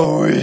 Oh oui.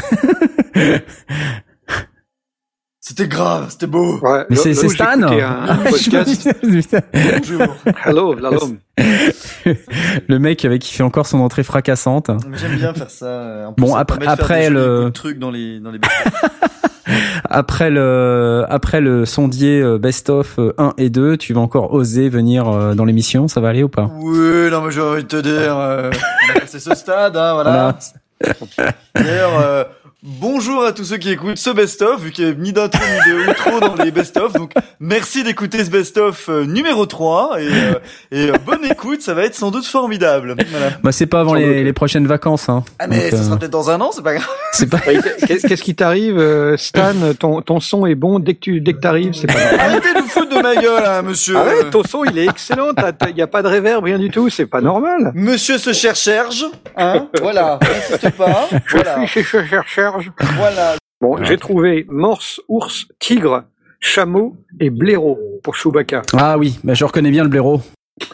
C'était grave, c'était beau. Ouais, mais c'est Stan. Un podcast. Bonjour. Hello, l'homme. Le mec avec qui fait encore son entrée fracassante. Mais j'aime bien faire ça. En plus, Bon, ça après permet de faire des le jolis trucs dans les après le sondier best-of 1 et 2, tu vas encore oser venir dans l'émission, ça va aller ou pas? Oui, non, mais j'ai envie de te dire, on a passé ce stade, hein, voilà. D'ailleurs, bonjour à tous ceux qui écoutent ce best-of, vu qu'il n'y a ni d'intro ni de outro dans les best-of, donc merci d'écouter ce best-of numéro 3, et bonne écoute, ça va être sans doute formidable. Voilà. Bah c'est pas avant les prochaines vacances, hein. Ah mais donc, ça sera peut-être dans un an, c'est pas grave. c'est pas. Qu'est-ce qui t'arrive, Stan? Ton son est bon dès que t'arrives, c'est pas normal. Arrêtez de vous foutre de ma gueule, hein, monsieur. Ah ouais, ton son il est excellent, y a pas de réverb, rien du tout, c'est pas normal. Monsieur se cherche, hein, voilà, n'insiste pas, voilà. Je suis chercheur. Voilà. Bon, j'ai trouvé morse, ours, tigre, chameau et blaireau pour Chewbacca. Ah oui, bah je reconnais bien le blaireau.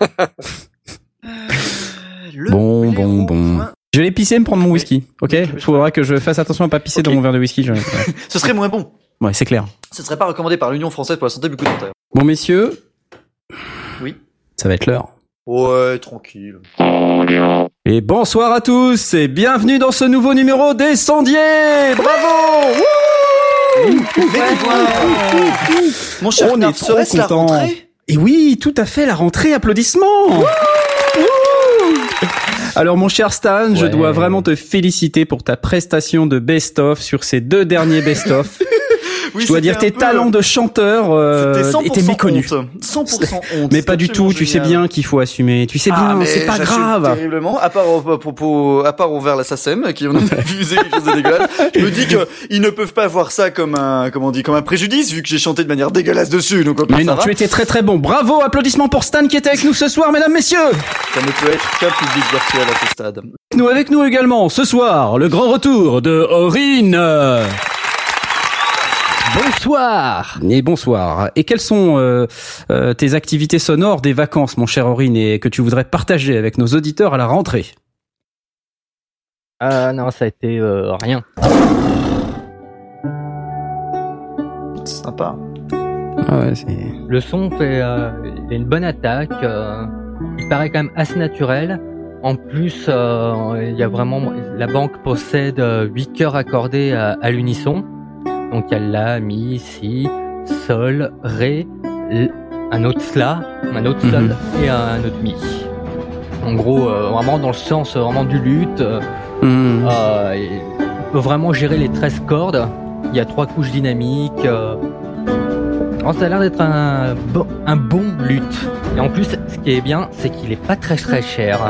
Bon. Je vais aller pisser et me prendre mon whisky, ok? Il faudra que je fasse attention à pas pisser dans mon verre de whisky. Ce serait moins bon. Ouais, c'est clair. Ce serait pas recommandé par l'Union française pour la santé bucco-dentaire. Bon, messieurs. Oui. Ça va être l'heure. Ouais, tranquille. Et bonsoir à tous et bienvenue dans ce nouveau numéro des Sondiers. Bravo! Mon cher On Nard, est trop serait-ce la content. rentrée? Et oui, tout à fait, la rentrée, applaudissements. Alors mon cher Stan, je dois vraiment te féliciter pour ta prestation de best-of sur ces 2 derniers best-of. Oui, je dois dire tes talents de chanteur étaient méconnus. 100% honte. Mais pas du tout, tu sais bien qu'il faut assumer. Tu sais bien, c'est pas grave. Terriblement, à part envers la SACEM, qui en a diffusé quelque chose de dégueulasse. Je me dis que ils ne peuvent pas voir ça comme un préjudice, vu que j'ai chanté de manière dégueulasse dessus, donc mais non, tu étais très très bon. Bravo, applaudissements pour Stan qui était avec nous ce soir, mesdames, messieurs. Ça ne peut être qu'un public virtuel à ce stade. Avec nous également, ce soir, le grand retour de Aurine. Bonsoir. Et bonsoir. Et quelles sont tes activités sonores des vacances, mon cher Aurine, et que tu voudrais partager avec nos auditeurs à la rentrée? Non, ça a été rien. C'est sympa. Ah ouais, c'est... Le son fait, il a une bonne attaque. Il paraît quand même assez naturel. En plus, il y a vraiment, la banque possède 8 chœurs accordés à l'unisson. Donc il y a la, mi, si, sol, ré, un autre la, un autre sol et un autre mi. En gros, vraiment dans le sens vraiment du luth. Il peut vraiment gérer les 13 cordes. Il y a 3 couches dynamiques. Alors, ça a l'air d'être un bon luth. Et en plus, ce qui est bien, c'est qu'il est pas très très cher.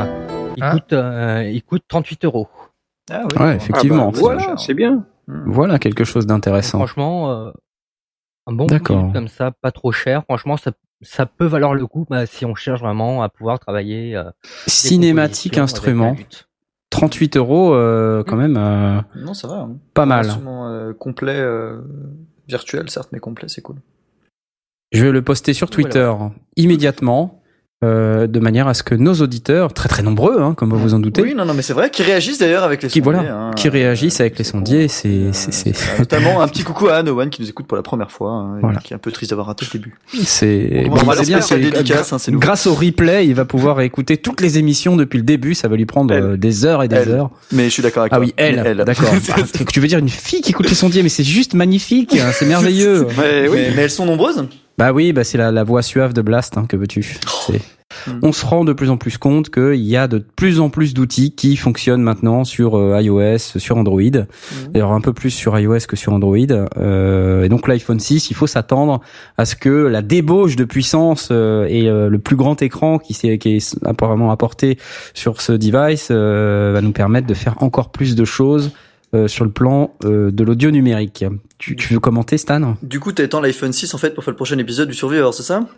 Il coûte 38 €. Ah oui. Ouais, effectivement. Voilà, c'est bien. Voilà quelque chose d'intéressant. Franchement, un bon D'accord. luth comme ça, pas trop cher. Franchement, ça peut valoir le coup si on cherche vraiment à pouvoir travailler. Cinématique instrument. 38 € quand même. Non, ça va. Hein. Pas mal. Un instrument complet, virtuel certes, mais complet, c'est cool. Je vais le poster sur Twitter immédiatement. De manière à ce que nos auditeurs, très très nombreux, hein, comme vous vous en doutez, oui, non, mais c'est vrai, qui réagissent d'ailleurs avec les sondiers. Qui réagissent avec les sondiers, c'est... Notamment un petit coucou à Anowan qui nous écoute pour la première fois, hein, voilà. qui est un peu triste d'avoir raté le début. C'est bien, c'est dédicace, hein, c'est nous. Grâce au replay, il va pouvoir écouter toutes les émissions depuis le début, ça va lui prendre des heures et des heures. Mais je suis d'accord avec toi. Ah oui, elle. D'accord. Tu veux dire une fille qui écoute les sondiers, mais c'est juste magnifique, hein, c'est merveilleux. Mais elles sont nombreuses. Bah oui, c'est la voix suave de Blast, hein, que veux-tu. On se rend de plus en plus compte qu'il y a de plus en plus d'outils qui fonctionnent maintenant sur iOS, sur Android. D'ailleurs, un peu plus sur iOS que sur Android. Et donc l'iPhone 6, il faut s'attendre à ce que la débauche de puissance et le plus grand écran qui est apparemment apporté sur ce device va nous permettre de faire encore plus de choses sur le plan de l'audio numérique. Tu veux commenter, Stan? Du coup, t'attends l'iPhone 6 en fait pour faire le prochain épisode du Survivor, c'est ça?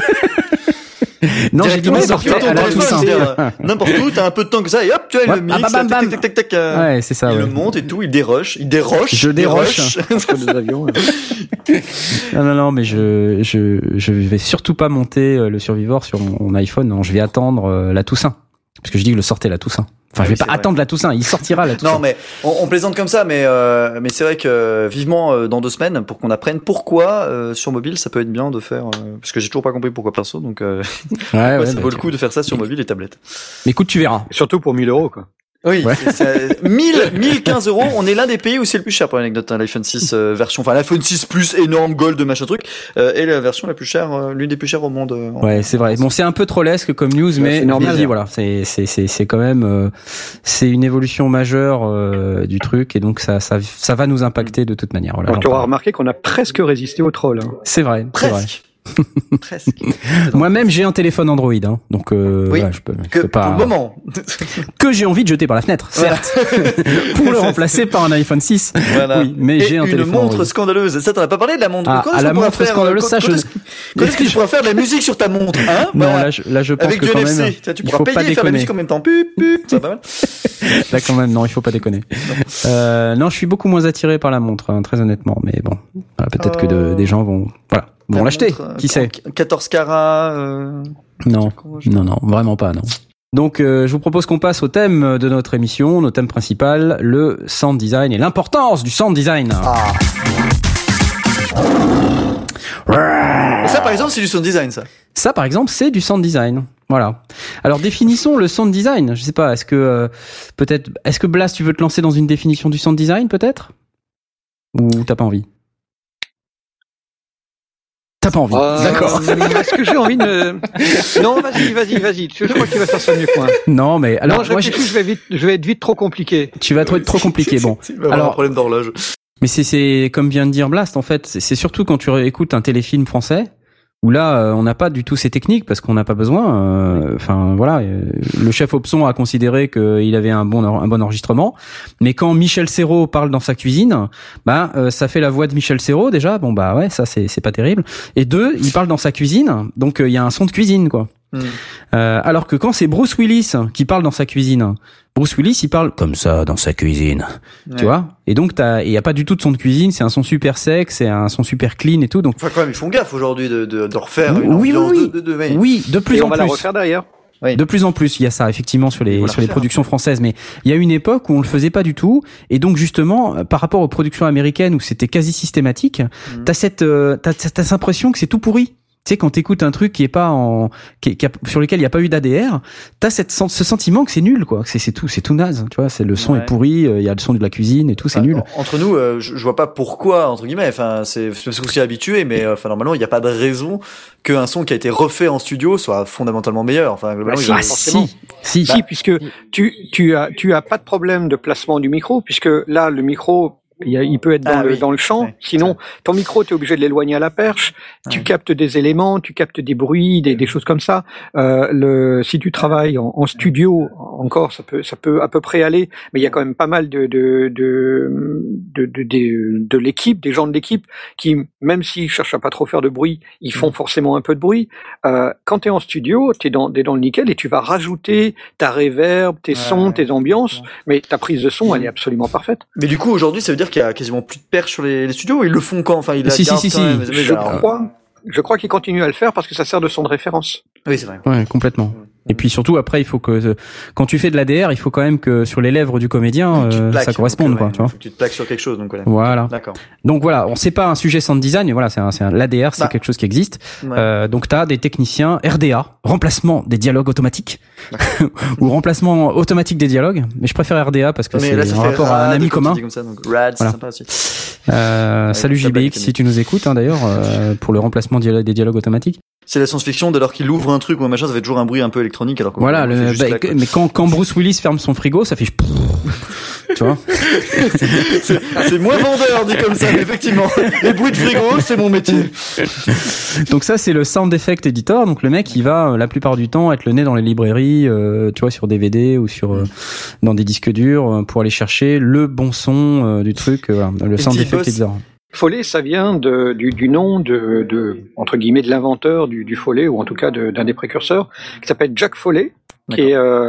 Non, j'ai dit n'importe n'importe où, t'as un peu de temps que ça et hop, tu as le mix, tac. Ouais, c'est ça. Il le monte et tout, il déroche. Je déroche. Non, mais je vais surtout pas monter le Survivor sur mon iPhone. Non, je vais attendre la Toussaint. Parce que je dis que le sortez la Toussaint. Enfin, je vais pas c'est vrai. attendre la Toussaint. Il sortira la Toussaint. Non, mais on plaisante comme ça, mais c'est vrai que vivement dans 2 semaines pour qu'on apprenne pourquoi sur mobile ça peut être bien de faire, parce que j'ai toujours pas compris pourquoi perso, donc ça vaut le coup de faire ça sur mobile et tablette. Mais écoute, tu verras. Surtout pour 1 000 €, quoi. Oui, 1015 €. On est l'un des pays où c'est le plus cher pour l'anecdote, hein, l'iPhone 6 version, enfin l'iPhone 6 Plus énorme gold machin truc, et la version la plus chère, l'une des plus chères au monde. Ouais, c'est vrai. Bon, c'est un peu trollesque comme news, mais c'est normal, dis, voilà, c'est quand même c'est une évolution majeure du truc, et donc ça va nous impacter de toute manière. Voilà, Alors tu auras remarqué qu'on a presque résisté au troll. Hein. c'est vrai. Presque. Presque. Moi-même, j'ai un téléphone Android, hein, donc Oui, voilà, je peux pas. Pour le moment. Que j'ai envie de jeter par la fenêtre, certes, pour le remplacer par un iPhone 6. Voilà. Oui, mais j'ai un une téléphone montre Android. scandaleuse. Ça, t'en as pas parlé de la montre. Ah, Quand à est-ce la qu'on pourra montre faire, scandaleuse, ça, quand est-ce que tu pourras faire de la musique sur ta montre, hein? Non, Voilà. là, je pense Avec que du quand NFC. même, Tu il pourras faut pas payer et faire la déconner. musique en même temps. Ça va pas mal. Là, quand même, non, il faut pas déconner. Non, je suis beaucoup moins attiré par la montre, hein, très honnêtement. Mais bon, voilà, peut-être que des gens vont l'acheter. Qui sait? 14 carats, Non, vraiment pas, non. Donc, je vous propose qu'on passe au thème de notre émission, notre thème principal, le sound design et l'importance du sound design. Et ça, par exemple, c'est du sound design, ça. Ça, par exemple, c'est du sound design. Voilà. Alors, définissons le sound design. Je sais pas, est-ce que Blast, tu veux te lancer dans une définition du sound design, peut-être? Ou t'as pas envie? T'as pas envie. D'accord. Est-ce que j'ai envie de... Non, vas-y. Je crois que tu vas faire ça mieux que moi. Non, mais alors, Non, je vais être vite trop compliqué. Tu vas être trop compliqué. Bon. Il va avoir un problème d'horloge. Mais c'est comme vient de dire Blast, en fait, c'est surtout quand tu écoutes un téléfilm français, où là, on n'a pas du tout ces techniques, parce qu'on n'a pas besoin. Enfin, voilà, le chef Hobson a considéré qu'il avait un bon enregistrement, mais quand Michel Serrault parle dans sa cuisine, ça fait la voix de Michel Serrault, déjà, bon bah ouais, ça c'est pas terrible. Et 2, il parle dans sa cuisine, donc il y a un son de cuisine, quoi. Alors que quand c'est Bruce Willis qui parle dans sa cuisine, Bruce Willis il parle comme ça dans sa cuisine, tu vois, et donc il y a pas du tout de son de cuisine, c'est un son super sec, c'est un son super clean et tout, donc Enfin, quand même, ils font gaffe aujourd'hui de refaire une oui, ambiance oui. de Oui, de plus Et en on va plus. la refaire derrière. Oui. De plus en plus, il y a ça effectivement sur les Voilà, productions françaises, mais il y a une époque où on le faisait pas du tout, et donc justement par rapport aux productions américaines où c'était quasi systématique, t'as cette impression que c'est tout pourri. Tu sais, quand t'écoutes un truc qui est pas sur lequel il y a pas eu d'ADR, t'as ce sentiment que c'est nul, quoi. C'est tout naze, tu vois. Le son est pourri, il y a le son de la cuisine et tout, c'est nul. Entre nous, je vois pas pourquoi, entre guillemets. Enfin, c'est parce qu'on s'y est habitué, mais normalement, il n'y a pas de raison qu'un son qui a été refait en studio soit fondamentalement meilleur. Enfin, globalement, Si, puisque tu as pas de problème de placement du micro, puisque là, le micro, il peut être dans le champ. Ouais, sinon, ton micro, tu es obligé de l'éloigner à la perche. Tu captes des éléments, tu captes des bruits, des choses comme ça. Si tu travailles en studio, encore, ça peut à peu près aller. Mais il y a quand même pas mal de l'équipe, des gens de l'équipe qui, même s'ils cherchent à pas trop faire de bruit, ils font forcément un peu de bruit. Quand tu es en studio, t'es dans le nickel et tu vas rajouter ta reverb, tes sons, tes ambiances. Mais ta prise de son, elle est absolument parfaite. Mais du coup, aujourd'hui, ça veut dire qu'il y a quasiment plus de perche sur les studios, ou ils le font quand? Enfin, ils la Si. gardent quand même. Je crois qu'ils continuent à le faire parce que ça sert de son de référence. Oui, c'est vrai. Ouais, complètement. Et puis surtout après, il faut que quand tu fais de l'ADR, il faut quand même que sur les lèvres du comédien, ça corresponde, quoi. Tu vois. Faut que tu te plaques sur quelque chose, donc voilà. D'accord. Donc voilà, on sait pas un sujet sound design, mais voilà, l'ADR, c'est quelque chose qui existe. Ouais. Donc t'as des techniciens RDA, remplacement des dialogues automatiques ou remplacement automatique des dialogues. Mais je préfère RDA parce que c'est en rapport à un ami commun. Comme ça, donc rad, c'est sympa aussi. Salut JBX si tu nous écoutes, hein, d'ailleurs, pour le remplacement des dialogues automatiques. C'est la science-fiction, dès lors qu'il ouvre un truc ou un machin, ça fait toujours un bruit un peu électronique, alors que voilà, mais quand Bruce Willis ferme son frigo, ça fait tu vois. c'est moins vendeur dit comme ça, mais effectivement, les bruits de frigo, c'est mon métier. Donc ça, c'est le sound effect editor. Donc le mec, il va la plupart du temps être le nez dans les librairies, tu vois, sur DVD ou dans des disques durs pour aller chercher le bon son du truc, le sound effect editor. Foley, ça vient du nom de entre guillemets de l'inventeur du Foley, ou en tout cas d'un des précurseurs, qui s'appelle Jack Foley, qui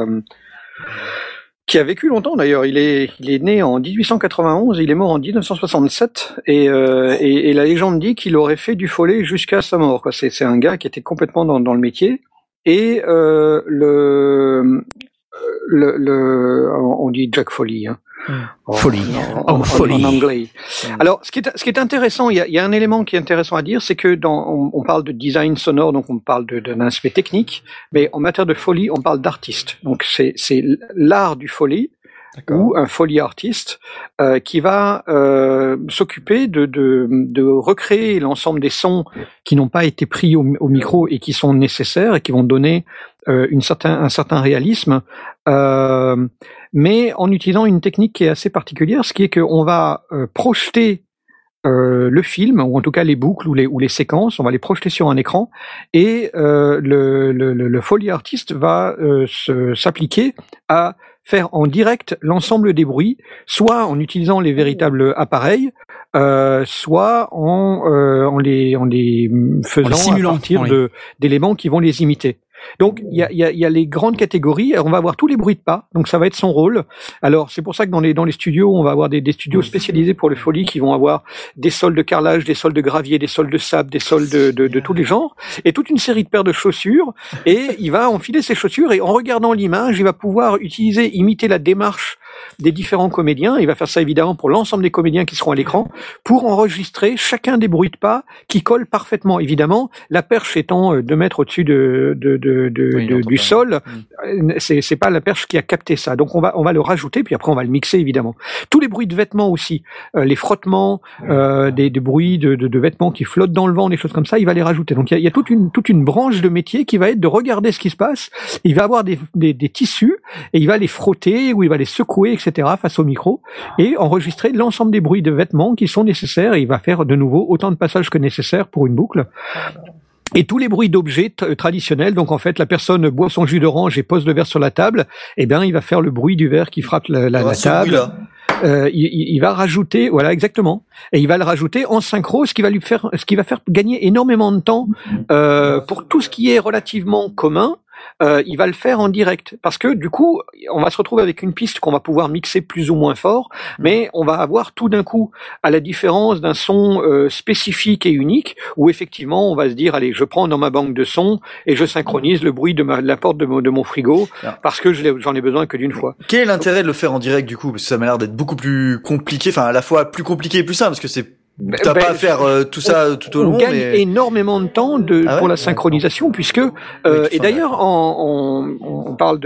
a vécu longtemps d'ailleurs. Il est né en 1891, il est mort en 1967, et la légende dit qu'il aurait fait du Foley jusqu'à sa mort, quoi. C'est un gars qui était complètement dans le métier, et on dit Jack Foley. Hein. Folie. En anglais. Alors, ce qui est intéressant, il y a un élément qui est intéressant à dire, c'est que on parle de design sonore, donc on parle d'un aspect technique, mais en matière de Foley, on parle d'artiste. Donc c'est l'art du Foley. Ou un Foley artiste qui va s'occuper de recréer l'ensemble des sons qui n'ont pas été pris au micro et qui sont nécessaires et qui vont donner un certain réalisme, mais en utilisant une technique qui est assez particulière, ce qui est qu'on va projeter le film, ou en tout cas les boucles ou les séquences, on va les projeter sur un écran, et le Foley artiste va s'appliquer à faire en direct l'ensemble des bruits, soit en utilisant les véritables appareils, soit en les faisant à partir d'éléments qui vont les imiter. Donc il y a les grandes catégories. On va avoir tous les bruits de pas, donc ça va être son rôle. Alors c'est pour ça que dans les studios, on va avoir des studios spécialisés pour le Foley qui vont avoir des sols de carrelage, des sols de gravier, des sols de sable, des sols de tous les genres, et toute une série de paires de chaussures. Et il va enfiler ses chaussures et en regardant l'image, il va pouvoir imiter la démarche des différents comédiens. Il va faire ça évidemment pour l'ensemble des comédiens qui seront à l'écran, pour enregistrer chacun des bruits de pas qui collent parfaitement. Évidemment, la perche étant 2 mètres au-dessus du sol, c'est pas la perche qui a capté ça. Donc on va le rajouter, puis après on va le mixer évidemment. Tous les bruits de vêtements aussi, les frottements, des bruits de vêtements qui flottent dans le vent, des choses comme ça, il va les rajouter. Donc il y a toute une branche de métier qui va être de regarder ce qui se passe. Il va avoir des tissus et il va les frotter ou il va les secouer, etc. face au micro et enregistrer l'ensemble des bruits de vêtements qui sont nécessaires. Et il va faire de nouveau autant de passages que nécessaire pour une boucle. Et tous les bruits d'objets traditionnels, donc en fait la personne boit son jus d'orange et pose le verre sur la table, eh bien il va faire le bruit du verre qui frappe la table. Il va rajouter, voilà exactement, et il va le rajouter en synchro, ce qui va faire gagner énormément de temps pour tout ce qui est relativement commun. Il va le faire en direct parce que du coup on va se retrouver avec une piste qu'on va pouvoir mixer plus ou moins fort, mais on va avoir tout d'un coup, à la différence d'un son spécifique et unique, où effectivement on va se dire allez, je prends dans ma banque de sons et je synchronise le bruit de la porte de mon frigo parce que j'en ai besoin que d'une fois. Quel est l'intérêt de le faire en direct du coup? Parce que ça m'a l'air d'être beaucoup plus compliqué, enfin à la fois plus compliqué et plus simple, parce que c'est t'as pas à faire tout ça tout au long. On gagne énormément de temps pour la synchronisation, puisque et d'ailleurs on parle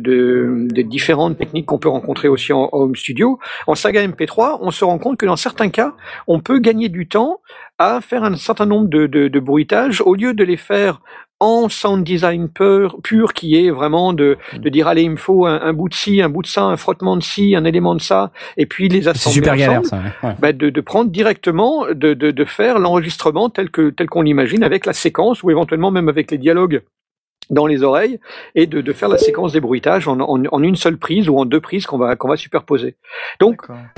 des différentes techniques qu'on peut rencontrer aussi en home studio. En saga MP3, on se rend compte que dans certains cas, on peut gagner du temps à faire un certain nombre de bruitages au lieu de les faire en sound design pur qui est vraiment de dire allez, il me faut un bout de ci, un bout de ça, un frottement de ci, un élément de ça, et puis les assembler. C'est super galère ça. Ouais. De prendre directement, de faire l'enregistrement tel qu'on l'imagine, avec la séquence ou éventuellement même avec les dialogues dans les oreilles, et de faire la séquence des bruitages en une seule prise ou en 2 prises qu'on va superposer. Donc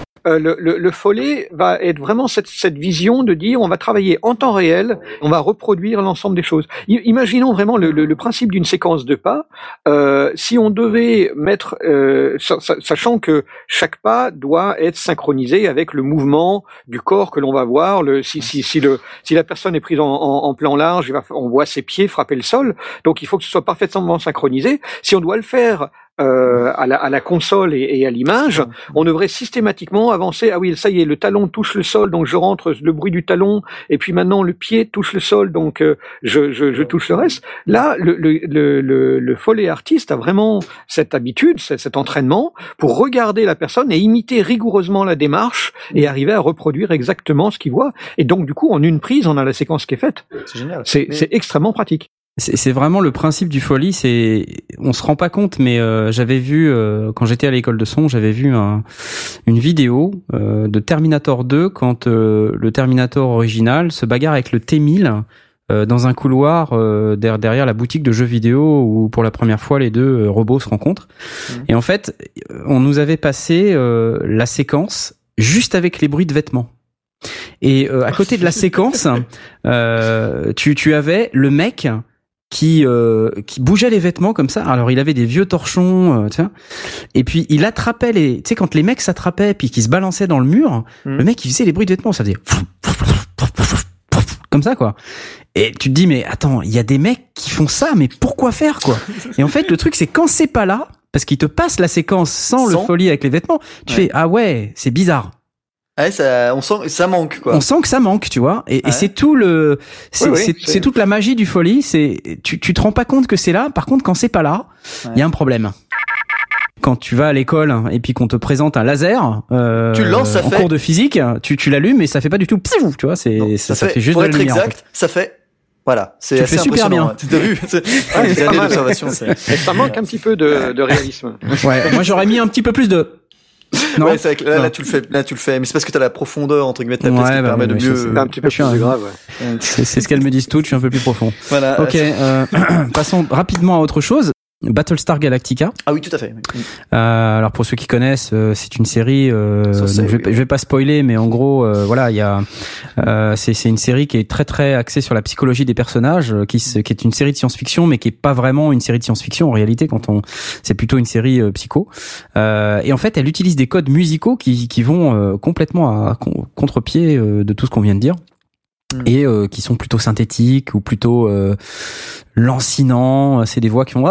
le Foley va être vraiment cette vision de dire on va travailler en temps réel, on va reproduire l'ensemble des choses. Imaginons vraiment le principe d'une séquence de pas. Si on devait mettre, sachant que chaque pas doit être synchronisé avec le mouvement du corps que l'on va voir. Si la personne est prise en plan large, on voit ses pieds frapper le sol. Donc il faut que ce soit parfaitement synchronisé. Si on doit le faire à la console et à l'image, on devrait systématiquement avancer. Ah oui, ça y est, le talon touche le sol, donc je rentre le bruit du talon, et puis maintenant le pied touche le sol, donc je touche le reste. Là, le Foley artiste a vraiment cette habitude, cet entraînement pour regarder la personne et imiter rigoureusement la démarche et arriver à reproduire exactement ce qu'il voit. Et donc du coup, en une prise, on a la séquence qui est faite. C'est génial. C'est extrêmement pratique. C'est vraiment le principe du Foley, on se rend pas compte, mais j'avais vu quand j'étais à l'école de son, j'avais vu une vidéo de Terminator 2 quand le Terminator original se bagarre avec le T-1000 dans un couloir derrière la boutique de jeux vidéo où pour la première fois les deux robots se rencontrent. Et en fait, on nous avait passé la séquence juste avec les bruits de vêtements. Et à côté de la séquence, tu avais le mec qui bougeait les vêtements comme ça. Alors il avait des vieux torchons, tu vois. Et puis il attrapait tu sais, quand les mecs s'attrapaient puis qu'ils se balançaient dans le mur, le mec il faisait les bruits de vêtements, ça faisait comme ça quoi. Et tu te dis mais attends, il y a des mecs qui font ça, mais pourquoi faire quoi? Et en fait le truc c'est quand c'est pas là, parce qu'il te passe la séquence sans le folie avec les vêtements. Tu fais ah ouais, c'est bizarre. Ouais, on sent que ça manque, quoi. On sent que ça manque, tu vois. Et c'est tout c'est toute la magie du folie. Tu te rends pas compte que c'est là. Par contre, quand c'est pas là, il y a un problème. Quand tu vas à l'école et puis qu'on te présente un laser, tu lances, en cours de physique, tu l'allumes et ça fait pas du tout pfiou, tu vois. Ça fait juste pour de la être lumière. Exact, ça fait. Voilà, c'est assez super bien. T'as vu? Des années d'observation. Ça manque un petit peu de réalisme. Ouais, moi j'aurais mis un petit peu plus de. Non, ouais, c'est vrai que là tu le fais, mais c'est parce que t'as la profondeur entre guillemets de ta pièce qui permet de mieux. C'est un petit peu plus grave. Ouais. C'est ce qu'elles me disent toutes. Je suis un peu plus profond. Voilà. Ok, passons rapidement à autre chose. Battlestar Galactica. Ah oui, tout à fait. Alors pour ceux qui connaissent, c'est une série. Donc je vais pas spoiler, mais en gros, voilà, il y a. C'est une série qui est très très axée sur la psychologie des personnages, qui est une série de science-fiction, mais qui est pas vraiment une série de science-fiction en réalité. C'est plutôt une série psycho. Et en fait, elle utilise des codes musicaux qui vont complètement à contre-pied de tout ce qu'on vient de dire. Et qui sont plutôt synthétiques ou plutôt lancinants. C'est des voix qui font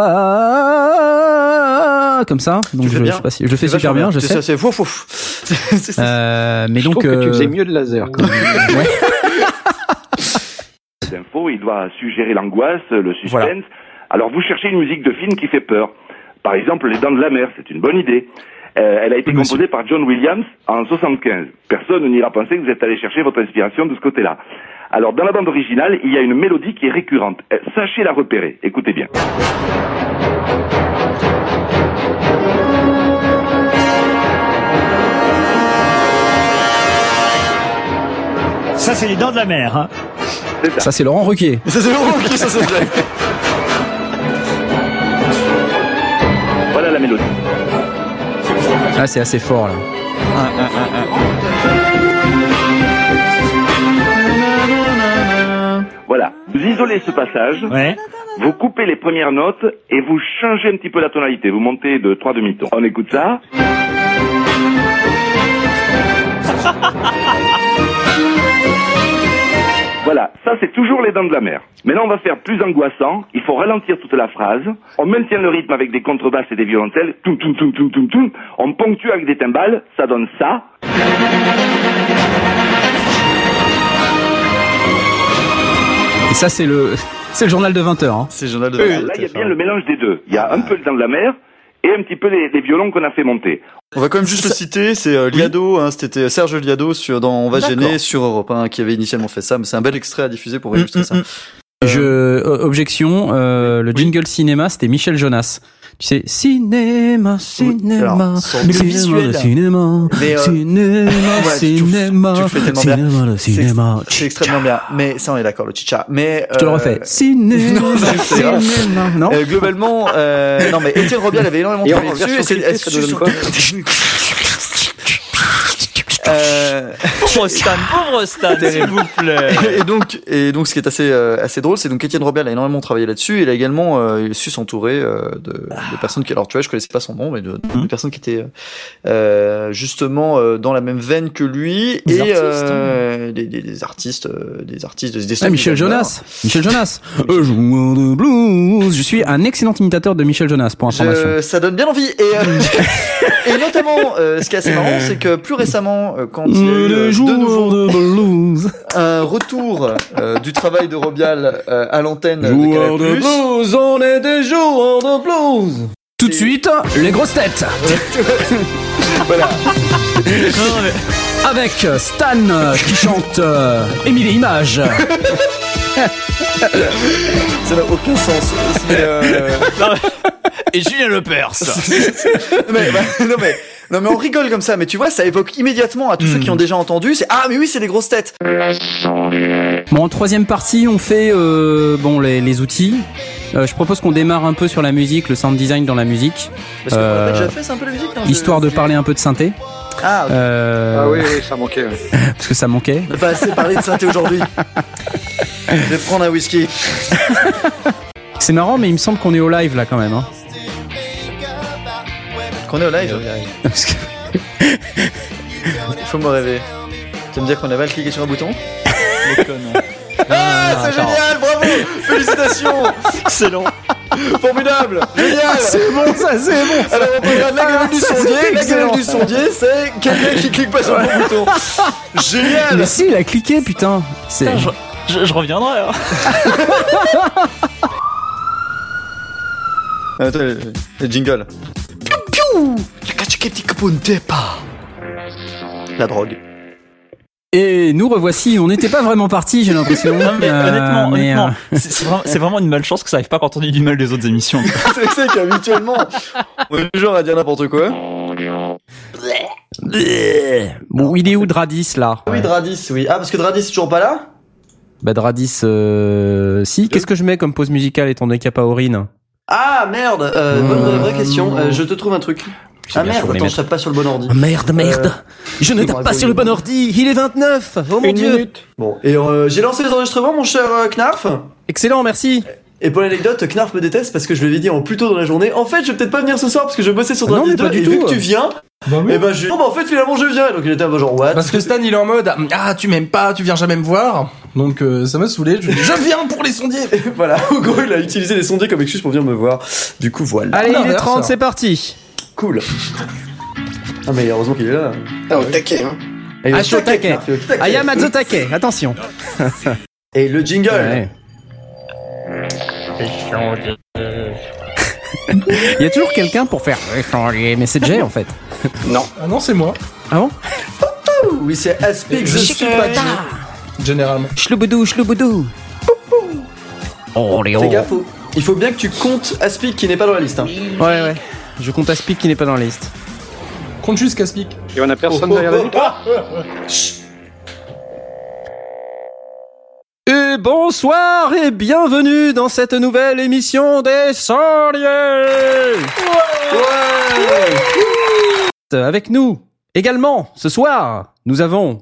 comme ça. Donc je sais pas si je fais super bien, je sais. C'est fouf. Mais donc je trouve que tu faisais mieux de laser. Quand même. Ouais. Infos, il doit suggérer l'angoisse, le suspense. Voilà. Alors vous cherchez une musique de film qui fait peur. Par exemple, Les Dents de la Mer, c'est une bonne idée. Elle a été composée par John Williams en 75. Personne n'ira penser que vous êtes allé chercher votre inspiration de ce côté-là. Alors, dans la bande originale, il y a une mélodie qui est récurrente. Sachez la repérer. Écoutez bien. Ça, c'est Les Dents de la Mer. Hein. C'est ça. Ça, c'est Laurent Ruquier. Ça, c'est Laurent Ruquier, ça, c'est vrai. Voilà la mélodie. Ah, c'est assez fort là. Voilà. Vous isolez ce passage. Ouais. Vous coupez les premières notes et vous changez un petit peu la tonalité. Vous montez de 3 demi-tons. On écoute ça. Voilà, ça c'est toujours Les Dents de la Mer. Maintenant on va faire plus angoissant, il faut ralentir toute la phrase, on maintient le rythme avec des contrebasses et des violoncelles, toum toum toum toum toum toum, on ponctue avec des timbales, ça donne ça. Et ça, c'est le journal de 20h. Hein. C'est le journal de Là il y a bien le mélange des deux, il y a un peu Les Dents de la Mer et un petit peu les violons qu'on a fait monter. On va quand même juste le citer, c'est Liado, hein, c'était Serge Liado dans On va gêner sur Europe 1 qui avait initialement fait ça, mais c'est un bel extrait à diffuser pour illustrer ça. Objection, le jingle cinéma, c'était Michel Jonas. Tu sais, cinéma, Alors, cinéma, cinéma, mais cinéma, tu le fais tellement bien. cinéma, le cinéma. C'est extrêmement bien, mais ça on est d'accord, le chicha. Mais Je te le refais. Cinéma, Non, c'est grave. cinéma, non. Globalement, non mais Étienne Robial avait énormément travaillé dessus. Et c'est Pauvre Stan, s'il vous plaît. Et donc, ce qui est assez drôle, c'est donc Étienne Robial a énormément travaillé là-dessus. Il a également su s'entourer de personnes qui, alors tu vois, je connaissais pas son nom, mais de personnes qui étaient justement dans la même veine que lui des artistes, Michel Jonas. Joueur de blues. Je suis un excellent imitateur de Michel Jonas, pour information. Ça donne bien envie. Et notamment, ce qui est assez marrant, c'est que plus récemment, quand il y a eu de nouveau un retour du travail de Robial à l'antenne de Canal+. De blues, on est des joueurs de blues. Tout de suite, les grosses têtes. Voilà. Avec Stan qui chante Émile et Images. Ça n'a aucun sens. Et Julien Lepers. Non mais on rigole comme ça, mais tu vois, ça évoque immédiatement à tous ceux qui ont déjà entendu. C'est ah mais oui, c'est les grosses têtes. Bon, en troisième partie, on fait les outils. Je propose qu'on démarre un peu sur la musique, le sound design dans la musique. Parce qu'on a déjà fait, c'est un peu la musique. Non, histoire de parler un peu de synthé. Ah, okay. Ah oui, ça manquait. Ouais. Parce que ça manquait. On n'a pas assez parlé de synthé aujourd'hui. Je vais prendre un whisky. C'est marrant, mais il me semble qu'on est au live là quand même. Hein. Qu'on est au live. Parce que... Il faut me rêver. Tu veux me dire qu'on a mal cliqué sur un bouton? Ah, c'est génial, bravo. Félicitations. Excellent. Formidable. Génial. C'est bon, ça, c'est bon. Alors on regarde la gueule du ça, sondier. c'était La gueule excellent. du sondier, c'est quelqu'un qui clique pas sur le bon bouton. Génial. Mais si, il a cliqué, putain. C'est... Putain, je reviendrai. Hein. Attends, le jingle. La drogue. Et nous revoici, on n'était pas vraiment partis, j'ai l'impression. Non, mais honnêtement, mais, c'est vraiment une malchance que ça arrive pas quand on dit du mal des autres émissions. C'est qu'habituellement, on est toujours à dire n'importe quoi. Bon, il est où Dradis, là? Oui, Dradis, oui. Ah, parce que Dradis est toujours pas là? Bah, Dradis, si. Qu'est-ce que je mets comme pause musicale étant donné qu'il n'y a pas Aurine? Ah, merde. Vraie question. Je te trouve un truc. C'est Ah bien merde, sûr, les attends, mettre. je tape pas sur le bon ordi. Merde. Je ne tape pas sur le bon ordi. Il est 29. Oh mon Une dieu. minute. Bon, et j'ai lancé les enregistrements, mon cher Knarf. Excellent, merci. Et pour l'anecdote, Knarf me déteste parce que je lui avais dit en plus tôt dans la journée. En fait, je vais peut-être pas venir ce soir parce que je bossais sur Ah non, Dradis mais pas 2 du et vu tout. que tu viens, Bah oui. et ben je. Bon, bah en fait, finalement, je viens. Donc il était un peu genre what? Parce que Stan il est en mode tu m'aimes pas, tu viens jamais me voir. Donc ça m'a saoulé, je viens pour les sondiers. Voilà, en gros, il a utilisé les sondiers comme excuse pour venir me voir. Du coup, voilà. Allez, il est l'inverse, 30, alors. c'est parti. Cool. Ah, mais heureusement qu'il est là. Ah, au taquet, hein. Et Ah, je suis au taquet. Knarf, il est au taquet. Aya Mazzotake, attention. Et le jingle. Ouais. Il y a toujours quelqu'un pour faire mais c'est Jay en fait. Ah non, c'est moi, Ah bon? Oui, c'est Aspic Je the suis Sponge. généralement. Chlouboudou. Oh, les Fais gaffe, il faut bien que tu comptes Aspic qui n'est pas dans la liste. Hein. Ouais. Je compte Aspic qui n'est pas dans la liste. Compte juste Caspic. Et on a personne derrière la vitre. Et bonsoir et bienvenue dans cette nouvelle émission des Sondiers. Avec nous également ce soir, nous avons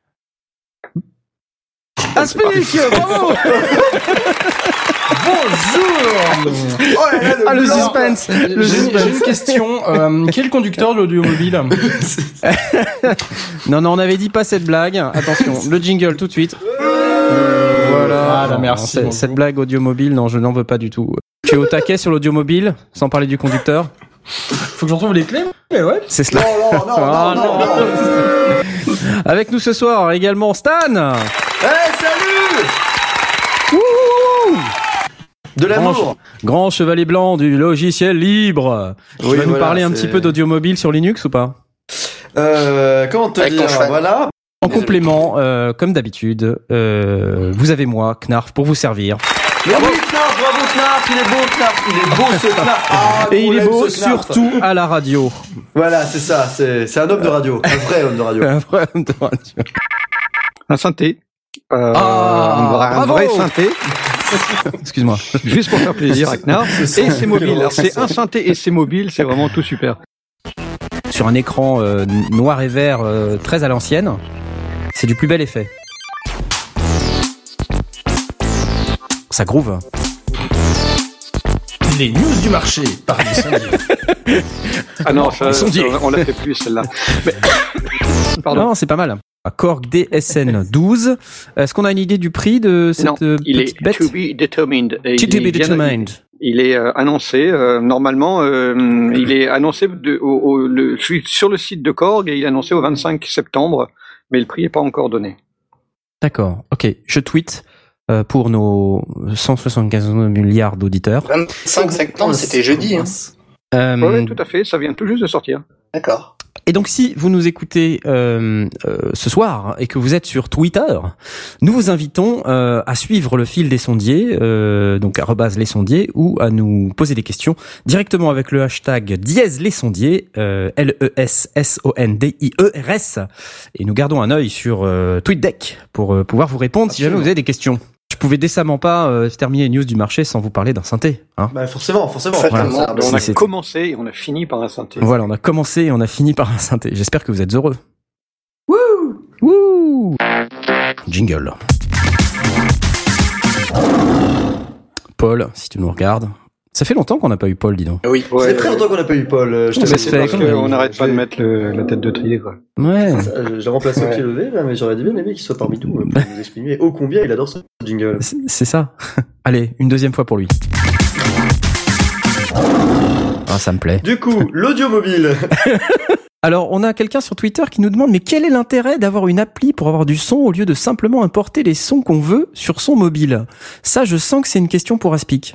Aspic. Bravo. Ah, le suspense. J'ai une question. Quel conducteur de l'audiomobile? Non, on avait dit pas cette blague. Attention, le jingle tout de suite. Voilà. Ah, là, merci, Non, beaucoup. cette blague audiomobile, non, je n'en veux pas du tout. Tu es au taquet sur l'audiomobile, sans parler du conducteur. Faut que je retrouve les clés. Mais ouais. C'est cela. Non. Avec nous ce soir également Stan. Salut. De l'amour. Grand chevalier blanc du logiciel libre. Tu Oui, vas nous voilà, parler un c'est- petit peu d'audiomobile sur Linux ou pas? Comment te Avec ton dire? cheval. Voilà. En complément, comme d'habitude, vous avez moi, Knarf, pour vous servir. Mais oui, Knarf, bravo Knarf, il est beau Knarf, il est beau ce Knarf. Ah, Et il est on beau aime ce Knarf. surtout à la radio. Voilà, c'est ça, c'est un homme de radio, un vrai homme de radio. Un vrai homme de radio. Un synthé. Un bravo. vrai synthé. Excuse-moi. Juste pour faire plaisir à Knarf. Et c'est mobile. Alors, c'est un synthé et c'est mobile. C'est vraiment tout super. Sur un écran noir et vert très à l'ancienne, c'est du plus bel effet. Ça groove. Les news du marché par les sondiers. Ah non, ça, Ils sont dits. on la fait plus celle-là. Mais... Pardon. Non, c'est pas mal. Korg DSN 12. Est-ce qu'on a une idée du prix de cette Non, il est petite bête? to be determined. Et To il be vient- determined. Il est annoncé, normalement, il est annoncé sur le site de Korg et il est annoncé au 25 septembre, mais le prix n'est pas encore donné. D'accord. Ok. Je tweet pour nos 175 milliards d'auditeurs. 25 septembre, c'était jeudi. Hein. Oui, tout à fait, ça vient tout juste de sortir. D'accord. Et donc, si vous nous écoutez ce soir et que vous êtes sur Twitter, nous vous invitons à suivre le fil des sondiers, donc @ les sondiers, ou à nous poser des questions directement avec le hashtag #lesondiers, LESSONDIERS, et nous gardons un œil sur TweetDeck pour pouvoir vous répondre si jamais vous avez des questions. Je pouvais décemment pas terminer les news du marché sans vous parler d'un synthé. Hein. Bah forcément. Fatalement. Voilà, On a c'est- commencé et on a fini par un synthé. Voilà, on a commencé et on a fini par un synthé. J'espère que vous êtes heureux. Wouh! Jingle. Paul, si tu nous regardes. Ça fait longtemps qu'on n'a pas eu Paul, dis donc. Oui. Ça fait très longtemps qu'on n'a pas eu Paul. Je te Ça mets se fait parce quand que même. On n'arrête pas de mettre la tête de tigre. Ouais. J'ai remplacé au pied levé, là, mais j'aurais bien aimé qu'il soit parmi nous pour nous exprimer ô combien il adore ce jingle. C'est ça. Allez, une deuxième fois pour lui. Ah, ça me plaît. Du coup, l'audio mobile. Alors, on a quelqu'un sur Twitter qui nous demande, mais quel est l'intérêt d'avoir une appli pour avoir du son au lieu de simplement importer les sons qu'on veut sur son mobile? Ça, je sens que c'est une question pour Aspic.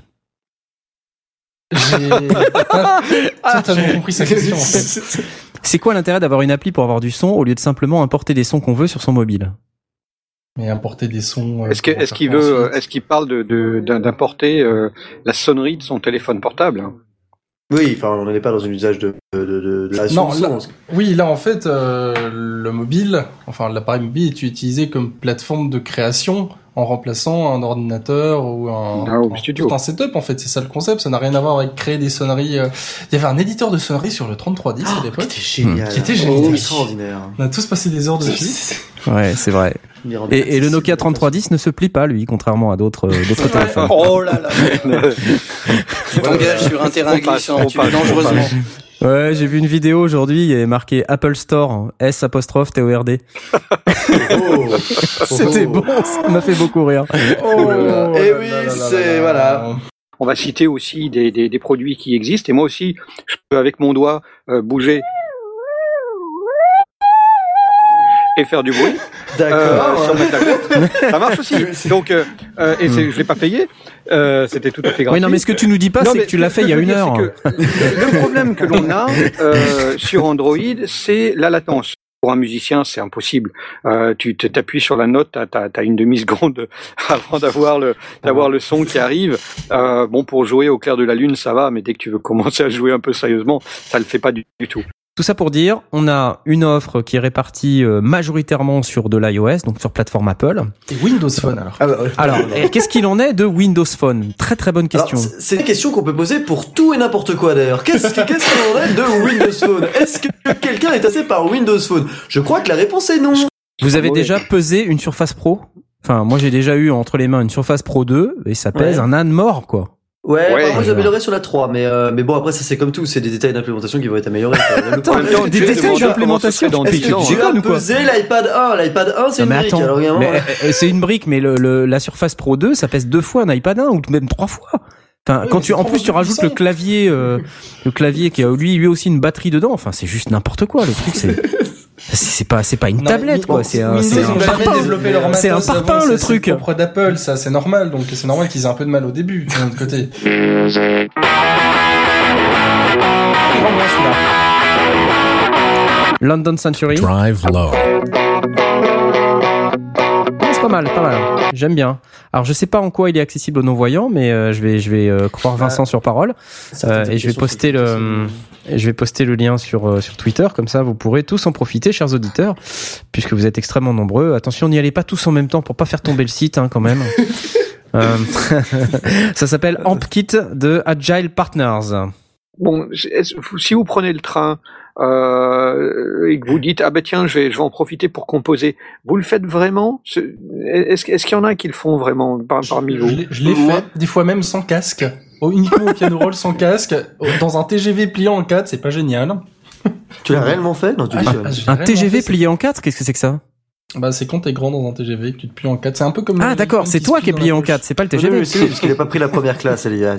J'ai pas totalement compris sa question, en fait. C'est quoi l'intérêt d'avoir une appli pour avoir du son au lieu de simplement importer des sons qu'on veut sur son mobile? Mais importer des sons. Est-ce qu'il parle d'importer la sonnerie de son téléphone portable? Oui, enfin, on n'est pas dans un usage de la Non, son. là, oui, là en fait, le mobile, enfin l'appareil mobile est utilisé comme plateforme de création en remplaçant un ordinateur ou tout un setup. En fait, c'est ça le concept. Ça n'a rien à voir avec créer des sonneries. Il y avait un éditeur de sonneries sur le 3310 à l'époque. Qui était génial. Extraordinaire. On a tous passé des heures dessus. Ouais, c'est vrai. Et le Nokia 3310 ne se plie pas, lui, contrairement à d'autres téléphones. Oh là là. Tu t'engages sur un terrain glissant dangereusement. Ouais, j'ai vu une vidéo aujourd'hui, il y avait marqué Apple Store, S''TORD. C'était bon, ça m'a fait beaucoup rire. Et oui, c'est, voilà. On va citer aussi des produits qui existent, et moi aussi, je peux avec mon doigt bouger et faire du bruit. D'accord. Sur ma tablette. Ça marche aussi. Donc, je l'ai pas payé. C'était tout à fait gratuit. Oui, non, mais ce que tu nous dis pas, c'est que tu l'as fait il y a 1 heure. Le problème que l'on a sur Android, c'est la latence. Pour un musicien, c'est impossible. Tu t'appuies sur la note, t'as une demi-seconde avant d'avoir le son qui arrive. Bon, pour jouer au clair de la lune, ça va, mais dès que tu veux commencer à jouer un peu sérieusement, ça le fait pas du tout. Tout ça pour dire, on a une offre qui est répartie majoritairement sur de l'iOS, donc sur plateforme Apple. Et Windows Phone alors. Alors, qu'est-ce qu'il en est de Windows Phone? Très très bonne question. Alors, c'est une question qu'on peut poser pour tout et n'importe quoi d'ailleurs. Qu'est-ce qu'il en est de Windows Phone? Est-ce que quelqu'un est passé par Windows Phone? Je crois que la réponse est non. Vous avez déjà pesé une Surface Pro? Enfin, moi j'ai déjà eu entre les mains une Surface Pro 2 et ça pèse un âne mort, quoi. Ouais, moi j'améliorerais sur la 3, mais bon après ça c'est comme tout, c'est des détails d'implémentation qui vont être améliorés. Attends, des détails d'implémentation. Est-ce que tu as pesé l'iPad 1? L'iPad 1 c'est une brique. Alors évidemment, c'est une brique, mais la Surface Pro 2 ça pèse 2 fois un iPad 1 ou même 3 fois. Enfin, quand en plus tu rajoutes le clavier qui a lui aussi une batterie dedans. Enfin, c'est juste n'importe quoi. Le truc c'est pas une tablette quoi, c'est un parpaing. C'est un parpaing le truc. C'est propre d'Apple, ça c'est normal, donc c'est normal qu'ils aient un peu de mal au début de notre côté. London Century. Drive low. C'est pas mal. J'aime bien. Alors je sais pas en quoi il est accessible aux non-voyants, mais je vais croire Vincent sur parole et je vais poster le lien sur Twitter, comme ça vous pourrez tous en profiter, chers auditeurs, puisque vous êtes extrêmement nombreux. Attention, n'y allez pas tous en même temps pour pas faire tomber le site, quand même. Ça s'appelle AmpKit de Agile Partners. Bon, si vous prenez le train et que vous dites tiens je vais en profiter pour composer, vous le faites vraiment? Est-ce qu'il y en a qui le font vraiment parmi vous? Je l'ai fait des fois même sans casque, uniquement au piano roll sans casque, dans un TGV pliant en 4, c'est pas génial. Tu l'as réellement fait? Non, un TGV plié en 4, qu'est-ce que c'est que ça? Bah c'est quand t'es grand dans un TGV que tu te plies en 4, c'est un peu comme d'accord, c'est toi qui es plié en 4, c'est pas le TGV. Oui, parce qu'il a pas pris la première classe, Elia.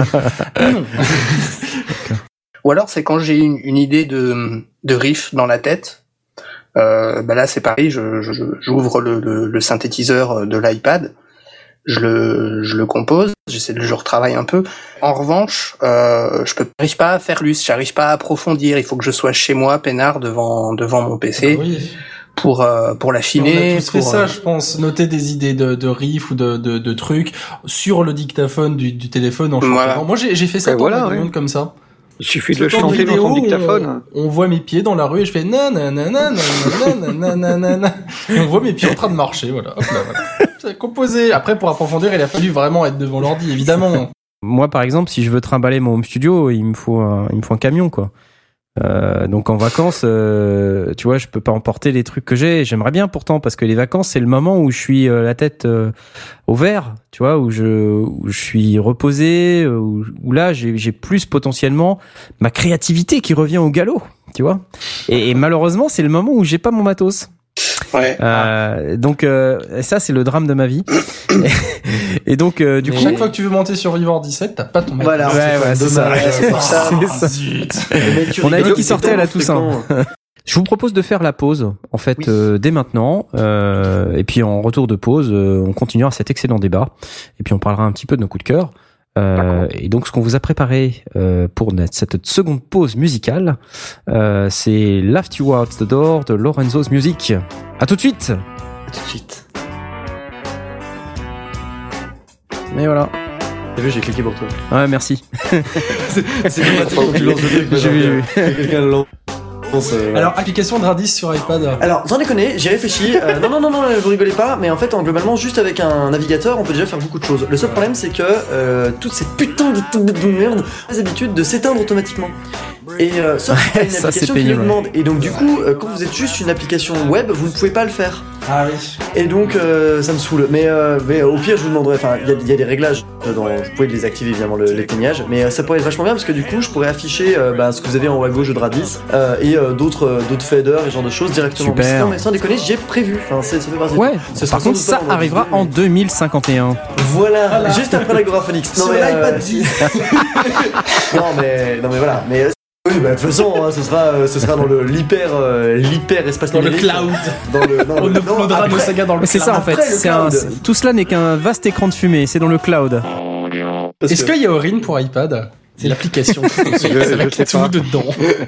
Ou alors c'est quand j'ai une idée de riff dans la tête. Là c'est pareil, j'ouvre le synthétiseur de l'iPad, je le compose, je retravaille un peu. En revanche, j'arrive pas à faire plus, j'arrive pas à approfondir. Il faut que je sois chez moi, peinard devant mon PC. Oui. Pour l'affiner. On a tous fait ça, je pense. Noter des idées de riffs ou de trucs sur le dictaphone du téléphone en chantant. Voilà. Moi, j'ai fait ça pour le monde comme ça. Il suffit de le chanter dans son dictaphone. On voit mes pieds dans la rue et je fais nanana. Et on voit mes pieds en train de marcher, voilà. Hop là, voilà. C'est composé. Après, pour approfondir, il a fallu vraiment être devant l'ordi, évidemment. Moi, par exemple, si je veux trimballer mon home studio, il me faut un camion, quoi. Donc en vacances, tu vois, je peux pas emporter les trucs que j'ai. J'aimerais bien pourtant, parce que les vacances, c'est le moment où je suis la tête au vert, tu vois, où je suis reposé, où là j'ai plus potentiellement ma créativité qui revient au galop, tu vois. Et malheureusement, c'est le moment où j'ai pas mon matos. Ouais. Donc ça c'est le drame de ma vie. Et donc du coup chaque fois que tu veux monter sur Vivor 17, t'as pas ton Mac. Voilà, c'est ça. C'est pour ça. Zut. On a dit qu'il sortait à la Toussaint. Je vous propose de faire la pause, en fait, dès maintenant. Et puis en retour de pause, on continuera cet excellent débat. Et puis on parlera un petit peu de nos coups de cœur. Et donc ce qu'on vous a préparé pour cette seconde pause musicale, c'est Laugh Towards the Door de Lorenzo's Music. À tout de suite. À tout de suite. Et voilà. T'as vu, j'ai cliqué pour toi. Ouais, merci. C'est pratique quand tu lances le truc. J'ai vu. Quelqu'un le lance. Alors, application de Radis sur iPad. Alors, sans déconner, j'ai réfléchi. Non, vous rigolez pas, mais en fait, globalement, juste avec un navigateur, on peut déjà faire beaucoup de choses. Le seul problème, c'est que toutes ces putains de merde, les habitudes de s'éteindre automatiquement. Et sauf qu'il y a une application qui le demande. Et donc, du coup, quand vous êtes juste une application web, vous ne pouvez pas le faire. Ah oui. Et donc, ça me saoule. Mais au pire, je vous demanderai. Enfin, il y a des réglages. Vous pouvez désactiver évidemment l'éteignage, mais ça pourrait être vachement bien parce que du coup, je pourrais afficher ce que vous avez en haut à gauche de Radis et d'autres faders et ce genre de choses directement. Super. Mais sans déconner, j'ai prévu. Enfin, ça fait partie. Ouais. Par contre, ça arrivera en 2051. Voilà. Juste après l'Agoraphonix. Non, sur l'iPad 10. non mais voilà. Mais oui, de toute façon, ce sera dans l'hyper espace numérique. Dans le cloud. On uploadera nos sagas dans le cloud. C'est ça en fait. Tout cela n'est qu'un vaste écran de fumée. C'est dans le cloud. Est-ce qu'il y a Orin pour iPad? C'est l'application. Avec tout dedans.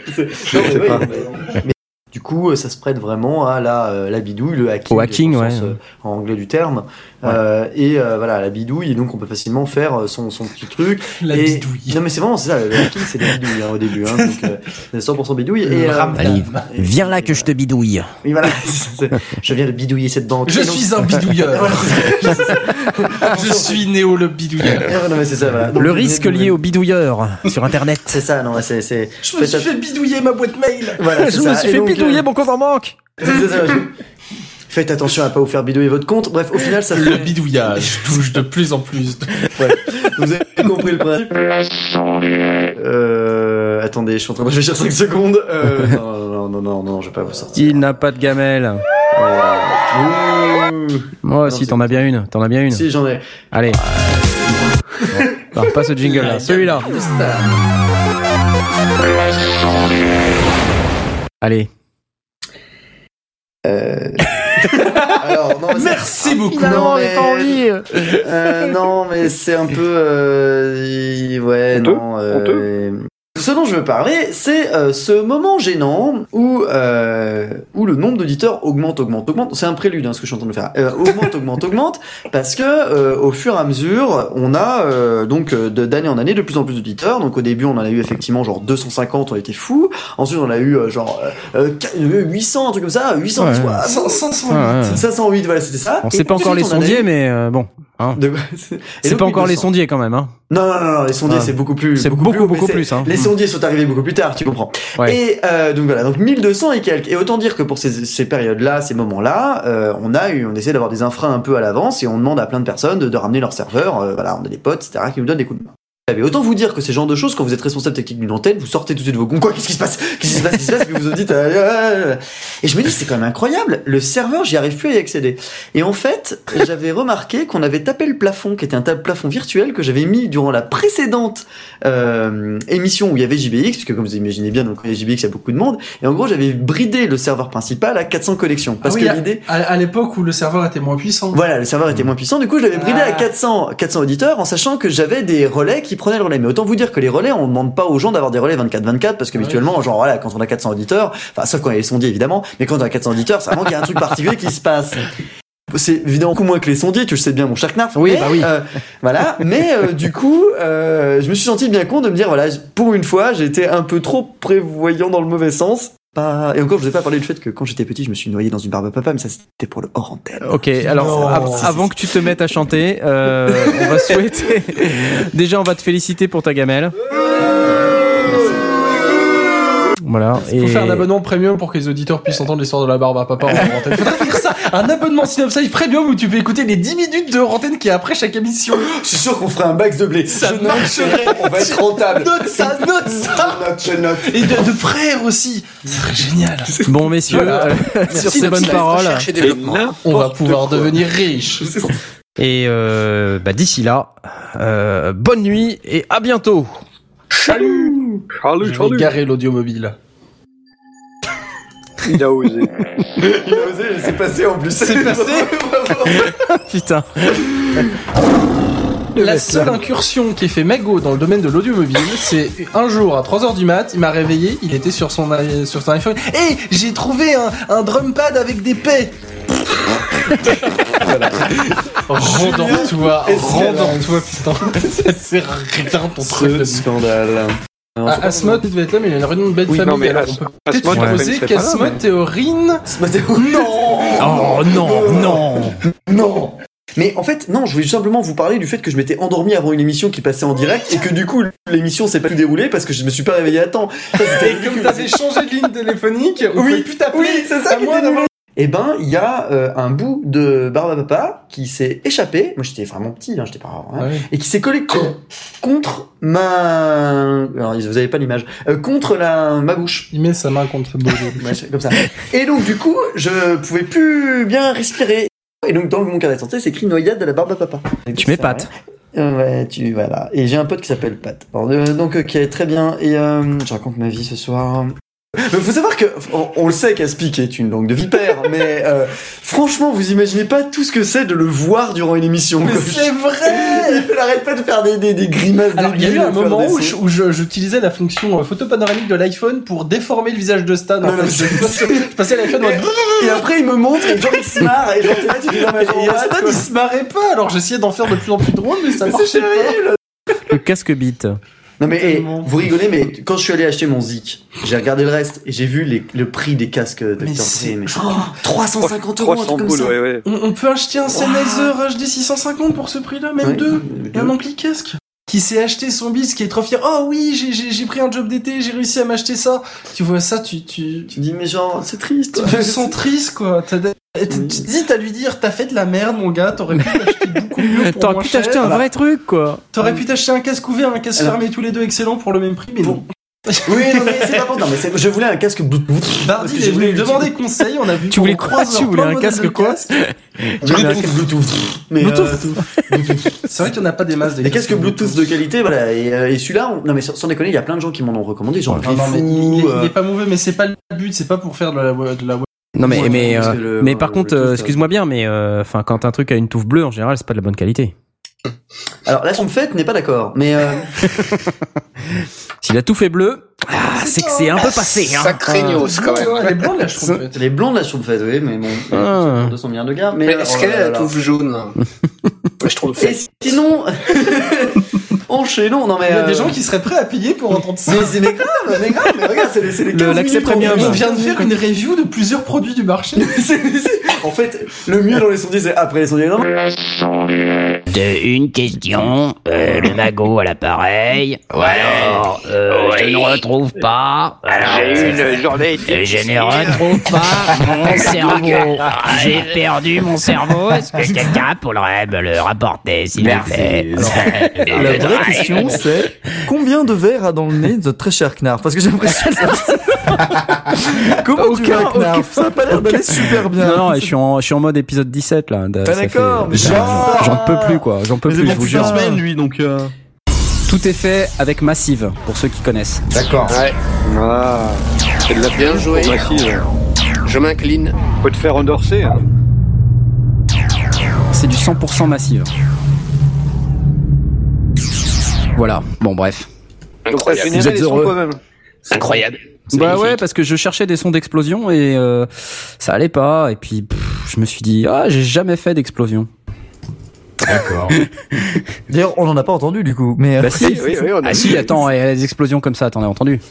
Mais du coup, ça se prête vraiment à la bidouille, le hacking. Au hacking, ouais. En anglais du terme. Ouais. Voilà, la bidouille, et donc on peut facilement faire son petit truc. Bidouille. Non mais c'est vraiment ça, le hacking c'est la bidouille au début, donc 100% bidouille. Allez, viens là que je te bidouille. Oui voilà, je viens de bidouiller cette banque. Je suis un bidouilleur. Je suis Néo le bidouilleur. Non mais c'est ça, voilà. Donc, le risque lié au bidouilleur sur internet. C'est ça, non c'est. Je me suis fait bidouiller ma boîte mail. Voilà, je me suis fait bidouiller mon compte en banque. C'est ça. Faites attention à pas vous faire bidouiller votre compte. Bref, au final, ça le bidouillage touche de plus en plus. Ouais. Vous avez compris le principe. Attendez, je suis en train de réfléchir 5 secondes. Non, je vais pas vous sortir. Il n'a pas de gamelle. Moi aussi, t'en as bien une. Si, j'en ai. Allez. Bon. Alors, pas ce jingle là, celui-là. Allez. Alors, non, merci beaucoup. Non, mais pas envie. Non, mais c'est un peu. Ouais, non. Ce dont je veux parler, c'est ce moment gênant où le nombre d'auditeurs augmente. C'est un prélude, ce que je suis en train de faire. Augmente, parce que au fur et à mesure, on a donc d'année en année de plus en plus d'auditeurs. Donc au début, on en a eu effectivement genre 250, on était fous. Ensuite, on a eu genre 800, un truc comme ça, 508, voilà, c'était ça. On sait pas encore les sondiers, mais bon. Hein. C'est pas encore les sondiers quand même, hein. Non, les sondiers c'est beaucoup plus. C'est beaucoup plus. Hein. Les sondiers sont arrivés beaucoup plus tard, tu comprends. Ouais. Et donc voilà, donc 1200 et quelques. Et autant dire que pour ces périodes-là, ces moments-là, on essaie d'avoir des infras un peu à l'avance et on demande à plein de personnes de ramener leur serveur. Voilà, on a des potes, etc. qui nous donnent des coups de main. Autant vous dire que c'est le genre de choses, quand vous êtes responsable technique d'une antenne, vous sortez tout de suite de vos gonds. Quoi, qu'est-ce qui se passe, puis vous vous dites, et je me dis, c'est quand même incroyable. Le serveur, j'y arrive plus à y accéder. Et en fait, j'avais remarqué qu'on avait tapé le plafond, qui était un plafond virtuel que j'avais mis durant la précédente, émission où il y avait JBX, puisque comme vous imaginez bien, donc, il y a JBX, il y a beaucoup de monde. Et en gros, j'avais bridé le serveur principal à 400 connexions. Parce que l'idée. À l'époque où le serveur était moins puissant. Voilà, le serveur était moins puissant. Du coup, je l'avais bridé à 400 auditeurs, en sachant que j'avais des relais qui prenaient le relais. Mais autant vous dire que les relais, on demande pas aux gens d'avoir des relais 24/24 parce que habituellement, genre voilà, quand on a 400 auditeurs, enfin sauf quand il y a les sondiers évidemment, mais quand on a 400 auditeurs, c'est vraiment qu'il y a un truc particulier qui se passe. C'est évidemment beaucoup moins que les sondiers, tu le sais bien mon cher Knarf. Oui, mais, voilà, mais du coup, je me suis senti bien con de me dire voilà, pour une fois, j'étais un peu trop prévoyant dans le mauvais sens. Et encore, je vous ai pas parlé du fait que quand j'étais petit, je me suis noyé dans une barbe à papa, mais ça c'était pour le hors antenne. Ok, alors avant que tu te mettes à chanter, on va souhaiter. Déjà, on va te féliciter pour ta gamelle. Voilà. Il faut faire un abonnement premium pour que les auditeurs puissent entendre l'histoire de la barbe à papa en antenne. Faudrait faire ça, un abonnement Synopside premium où tu peux écouter les 10 minutes de antenne qui est après chaque émission. Je suis sûr qu'on ferait un max de blé. Ça marcherait. On va être rentable. Note ça. Note. Et de frères aussi. Ça serait génial. Bon, messieurs, sur ces bonnes paroles, on va pouvoir devenir riches. et d'ici là, bonne nuit et à bientôt. Salut. Je vais garer l'audio mobile. Il a osé. C'est passé en plus. C'est passé. Putain. La seule incursion qu'ait fait Mago dans le domaine de l'audio mobile, c'est un jour à 3h du mat, il m'a réveillé, il était sur son iPhone. Hey, j'ai trouvé un drum pad avec des paix. Rendors-toi, putain. C'est rien ton truc de scandale. Asmod devait être là, mais il a une réunion de bête famille. Non, mais alors on peut peut-être supposer qu'Asmod Théorine. Non. Non. Mais en fait, non, je voulais simplement vous parler du fait que je m'étais endormi avant une émission qui passait en direct et que du coup, l'émission s'est pas déroulée parce que je me suis pas réveillé à temps. Et comme t'avais changé de ligne téléphonique, on pouvait plus t'appeler. Oui, c'est ça qui était dommage. Eh ben, il y a un bout de barbe à papa qui s'est échappé. Moi, j'étais vraiment petit, j'étais pas et qui s'est collé contre ma. Alors, vous avez pas l'image. Contre ma bouche. Il met sa main contre le comme ça. Et donc, du coup, je pouvais plus bien respirer. Et donc, dans mon carnet de santé, c'est écrit noyade de la barbe à papa. Tu mets Pat. Ouais, voilà. Et j'ai un pote qui s'appelle Pat. Donc, qui est très bien. Et je raconte ma vie ce soir. Mais faut savoir que on le sait qu'Aspic est une langue de vipère, mais franchement, vous imaginez pas tout ce que c'est de le voir durant une émission. Mais c'est vrai. Il arrête pas de faire des grimaces. Alors il y a eu un moment où j'utilisais la fonction photo panoramique de l'iPhone pour déformer le visage de Stan. En fait, je passais l'iPhone et après il me montre et genre il se marre et genre t'es là tu dis non mais et Stan il se marrait pas. Alors j'essayais d'en faire de plus en plus drôle, mais ça marchait pas. Le casque bite. Non mais vous rigolez, mais quand je suis allé acheter mon Zik, j'ai regardé le reste et j'ai vu le prix des casques de Dr. Dre. 350 €, un truc comme ça. Ouais. On peut acheter un Sennheiser HD 650 pour ce prix-là, même deux. Et un ampli casque. Qui s'est acheté son bis, qui est trop fier. Oh oui, j'ai pris un job d'été, j'ai réussi à m'acheter ça. Tu vois ça, tu dis mais genre c'est triste. Tu te sens triste quoi. Tu te dis t'as lui dire t'as fait de la merde mon gars, t'aurais pu t'acheter beaucoup mieux pour t'aurais pu t'acheter un vrai truc quoi. T'aurais pu t'acheter un casque ouvert, un casque fermé, tous les deux excellents pour le même prix, mais non. Oui, non mais c'est pas bon. Non mais je voulais un casque Bluetooth. Parce que j'ai voulu demander conseil, on a vu. Tu voulais quoi? Tu voulais un casque quoi? Je voulais un casque Bluetooth. Mais c'est vrai qu'il n'y en a pas des masses. Des casques Bluetooth de qualité, voilà. Et celui-là, non mais sans déconner, il y a plein de gens qui m'en ont recommandé. Genre, il est pas mauvais, mais c'est pas le but. C'est pas pour faire de la non mais par contre, excuse-moi bien, mais enfin quand un truc a une touffe bleue, en général, c'est pas de la bonne qualité. Alors la Schtroumpfette n'est pas d'accord, mais si la touffe est bleue, c'est que c'est un peu passé. Hein. Sacré news quand même. Elle est blonde la Schtroumpfette. Elle est blonde la Schtroumpfette, oui, mais bon, 200 milliards de gars. Mais est-ce qu'elle est la touffe jaune? Je trouve. Et sinon, enchaînons. Non mais il y a des gens qui seraient prêts à payer pour entendre ça. Mais grave, mais regarde, c'est les 15 l'accès premium. On vient de faire une review de plusieurs produits du marché. En fait, le mieux dans les sondiers, c'est après les sondiers. Une question, le Mago à l'appareil. Alors, je ne retrouve pas. J'ai une journée. Je ne retrouve pas mon cerveau. J'ai perdu mon cerveau. Est-ce que quelqu'un pourrait me le rapporter, s'il vous plaît? La vraie question, c'est combien de verres a dans le nez notre très cher Knarf? Parce que j'ai l'impression que comment tu vas, Knarf? Ça a pas l'air d'aller super bien. Non, je suis en mode épisode 17 là. D'accord. J'en peux plus quoi. J'en peux plus. Je vous jure. Semaine, lui, donc. Tout est fait avec Massive, pour ceux qui connaissent. D'accord. Ouais. Ah, c'est de la bien joué. Massive. Je m'incline. Faut te faire endorser. Hein. C'est du 100% Massive. Voilà. Bon, bref. Incroyable. Vous êtes heureux. Quand même. Incroyable. Bah ouais, parce que je cherchais des sons d'explosion et ça allait pas. Et puis je me suis dit, j'ai jamais fait d'explosion. D'accord. D'ailleurs, on en a pas entendu du coup. Mais bah si, oui, on a si, attends, il y a des explosions comme ça, t'en as entendu.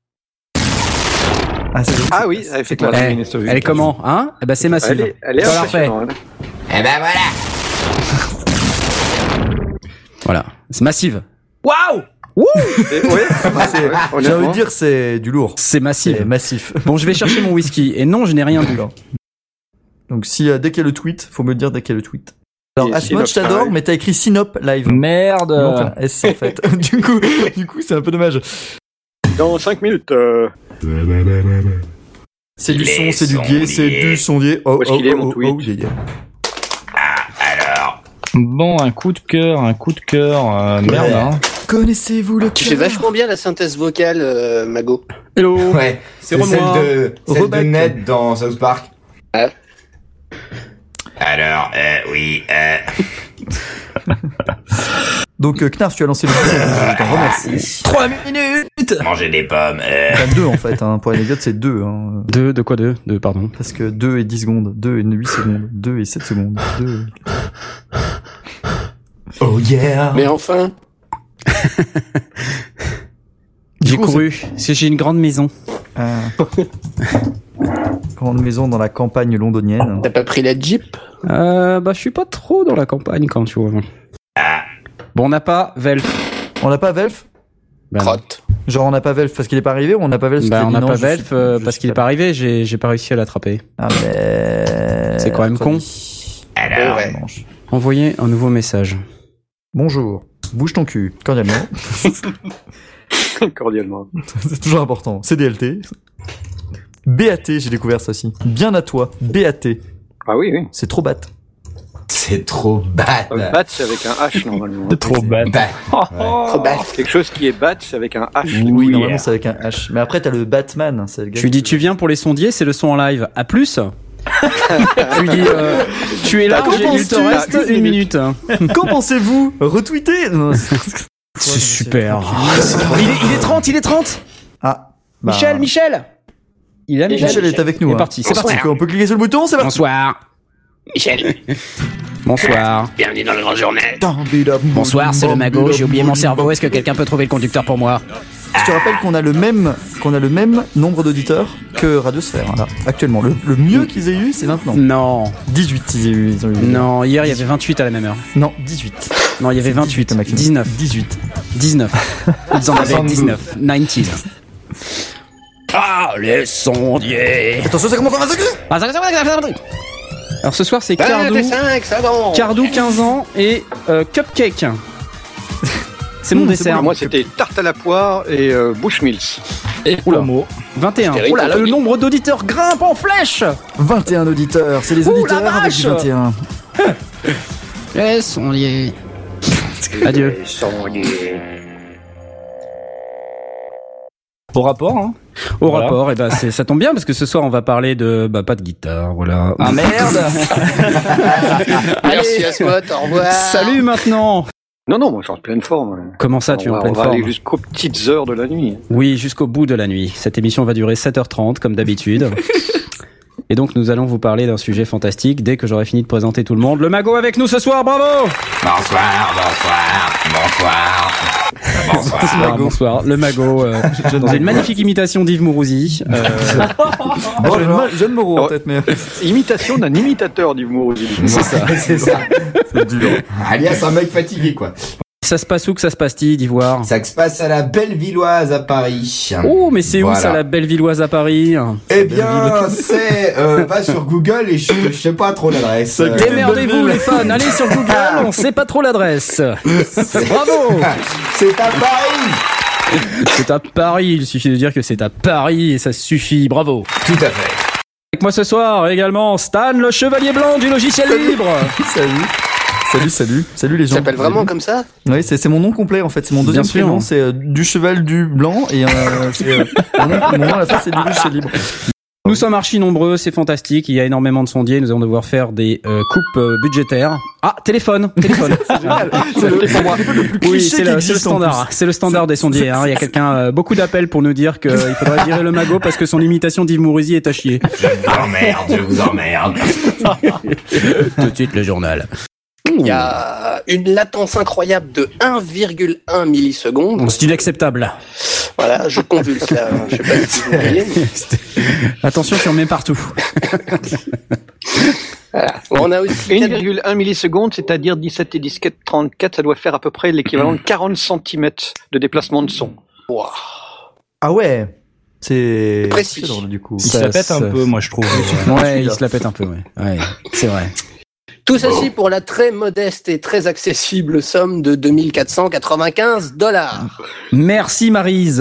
Oui, effectivement. Elle est comment, hein? Eh ben c'est Massive. Elle est impressionnante. Eh ben voilà. Voilà, c'est Massive. Waouh! Wouh. J'ai envie de dire, c'est du lourd. C'est massif. C'est massif. Bon, je vais chercher mon whisky. Et non, je n'ai rien bu. Donc, dès qu'il y a le tweet, faut me le dire dès qu'il y a le tweet. Alors, Asmod, je t'adore, pareil. mais t'as écrit Synop live. Merde. Donc, un S, en fait. du coup, c'est un peu dommage. Dans 5 minutes. C'est du son, c'est du gay, c'est du sondier. Où est-ce qu'il est, mon tweet yeah. Alors. Bon, un coup de cœur, merde, hein. Connaissez-vous le Tu fais vachement bien la synthèse vocale, Mago. Hello. Ouais, c'est celle de Ned dans South Park. Ah. Alors, oui, Donc, Knarf, tu as lancé le jeu. Je t'en remercie. 3 minutes. Manger des pommes. Enfin, 2 en fait, hein. Pour l'anecdote, c'est 2. Hein. 2, de quoi 2 pardon. Parce que 2 et 10 secondes, 2 et 8 secondes, 2 et 7 secondes, 2. Oh yeah. Mais enfin. J'ai couru. J'ai une grande maison. Grande maison dans la campagne londonienne. T'as pas pris la Jeep? Bah, je suis pas trop dans la campagne quand tu vois. Bon, on n'a pas Velf. On n'a pas Velf? Crotte. Genre, on n'a pas Velf parce qu'il est pas arrivé ou on n'a pas Velf parce on qu'il n'a pas Velf parce qu'il est pas arrivé. J'ai pas réussi à l'attraper. Ah, mais. C'est quand même con. Alors, ouais. Envoyer un nouveau message. Bonjour. Bouge ton cul, cordialement. Cordialement. C'est toujours important. CDLT. BAT, j'ai découvert ça aussi. Bien à toi. BAT. Ah oui. C'est trop bat. c'est trop bat. Bat, c'est avec un H normalement. C'est trop bat. Trop bat. Quelque chose qui est bat, c'est avec un H. Oui, normalement c'est avec un H. Mais après t'as le Batman. C'est le gars tu lui dis tu viens pour les sondiers, c'est le son en live. À plus. Tu lui dis tu es là, il te reste une minute. Qu'en pensez-vous? Retweetez. C'est super. Il est 30. Ah. Bah... Michel. Il est là, Michel est avec nous. C'est parti. C'est parti. On peut cliquer sur le bouton, c'est parti. Bonsoir. Michel. Bonsoir. Bienvenue dans le grand journal. Bonsoir, c'est le Mago. J'ai oublié mon cerveau. Est-ce que quelqu'un peut trouver le conducteur pour moi? Je te rappelle qu'on a le même nombre d'auditeurs que Radiosphère, là, actuellement. Le mieux qu'ils aient eu, c'est maintenant. Non. 18, ils ont eu. Non, hier, il y avait 28 à la même heure. Non, 18. Non, il y avait 28. 19. 19. Ils en avaient 19. 19. Ah, les sondiers. Attention, ça commence à massacrer. Alors ce soir, c'est Cardou, 15 ans, et Cupcake. C'est mon dessert. Moi, c'était tarte à la poire et Bushmills. Et Pomo. 21. Oh là, le nombre d'auditeurs grimpe en flèche. 21 auditeurs, c'est les auditeurs avec du 21. Les sondiers. Adieu. Au rapport, hein. Au rapport, et bah ça tombe bien parce que ce soir on va parler de pas de guitare, voilà. Ah merde. Merci Asmod, au revoir. Salut maintenant. Non, moi je suis en pleine forme. Comment ça, tu es en pleine forme? On va aller jusqu'aux petites heures de la nuit. Oui, jusqu'au bout de la nuit. Cette émission va durer 7h30 comme d'habitude. Et donc nous allons vous parler d'un sujet fantastique dès que j'aurai fini de présenter tout le monde. Le Mago avec nous ce soir, bravo. Bonsoir. Le Mago dans une magnifique imitation d'Yves Mourouzi. Jeune Moreau en tête, mais imitation d'un imitateur d'Yves Mourouzi. C'est ça. C'est dur. Alias un mec fatigué, quoi. Ça se passe où que ça se passe-t-il, d'Ivoire? Ça se passe à la Bellevilloise à Paris. Oh, mais c'est où ça, la Bellevilloise à Paris? Eh bien, c'est va sur Google et je sais pas trop l'adresse. Démerdez-vous les fans, allez sur Google, on sait pas trop l'adresse. Bravo. C'est à Paris. C'est à Paris, il suffit de dire que c'est à Paris et ça suffit, bravo. Tout à fait. Avec moi ce soir également Stan, le chevalier blanc du logiciel libre. Salut les gens. Ça s'appelle vraiment comme ça? Oui, c'est mon nom complet en fait, c'est mon deuxième prénom, c'est du cheval du blanc et mon nom à la fin c'est du logiciel libre. Nous sommes archi nombreux, c'est fantastique, il y a énormément de sondiers, nous allons devoir faire des coupes budgétaires. Ah, téléphone. C'est génial. C'est le plus oui, c'est le standard. C'est le standard des sondiers. Hein. Il y a quelqu'un, beaucoup d'appels pour nous dire qu'il faudrait virer le Mago parce que son imitation d'Yves Mourouzi est à chier. Je vous emmerde. Tout de suite le journal. Il y a une latence incroyable de 1,1 millisecondes. C'est inacceptable. Voilà, je convulse là. Je sais pas si vous voyez. Attention, tu en mets partout. Voilà. On a aussi 1,1 millisecondes, c'est-à-dire 17 et 17, 34, ça doit faire à peu près l'équivalent de 40 cm de déplacement de son. Wow. Ah ouais. C'est précis. Du coup. Il se la pète un peu, moi je trouve. Ouais, il se la pète un peu, ouais, c'est vrai. Tout ceci pour la très modeste et très accessible somme de $2 495. Merci Maryse.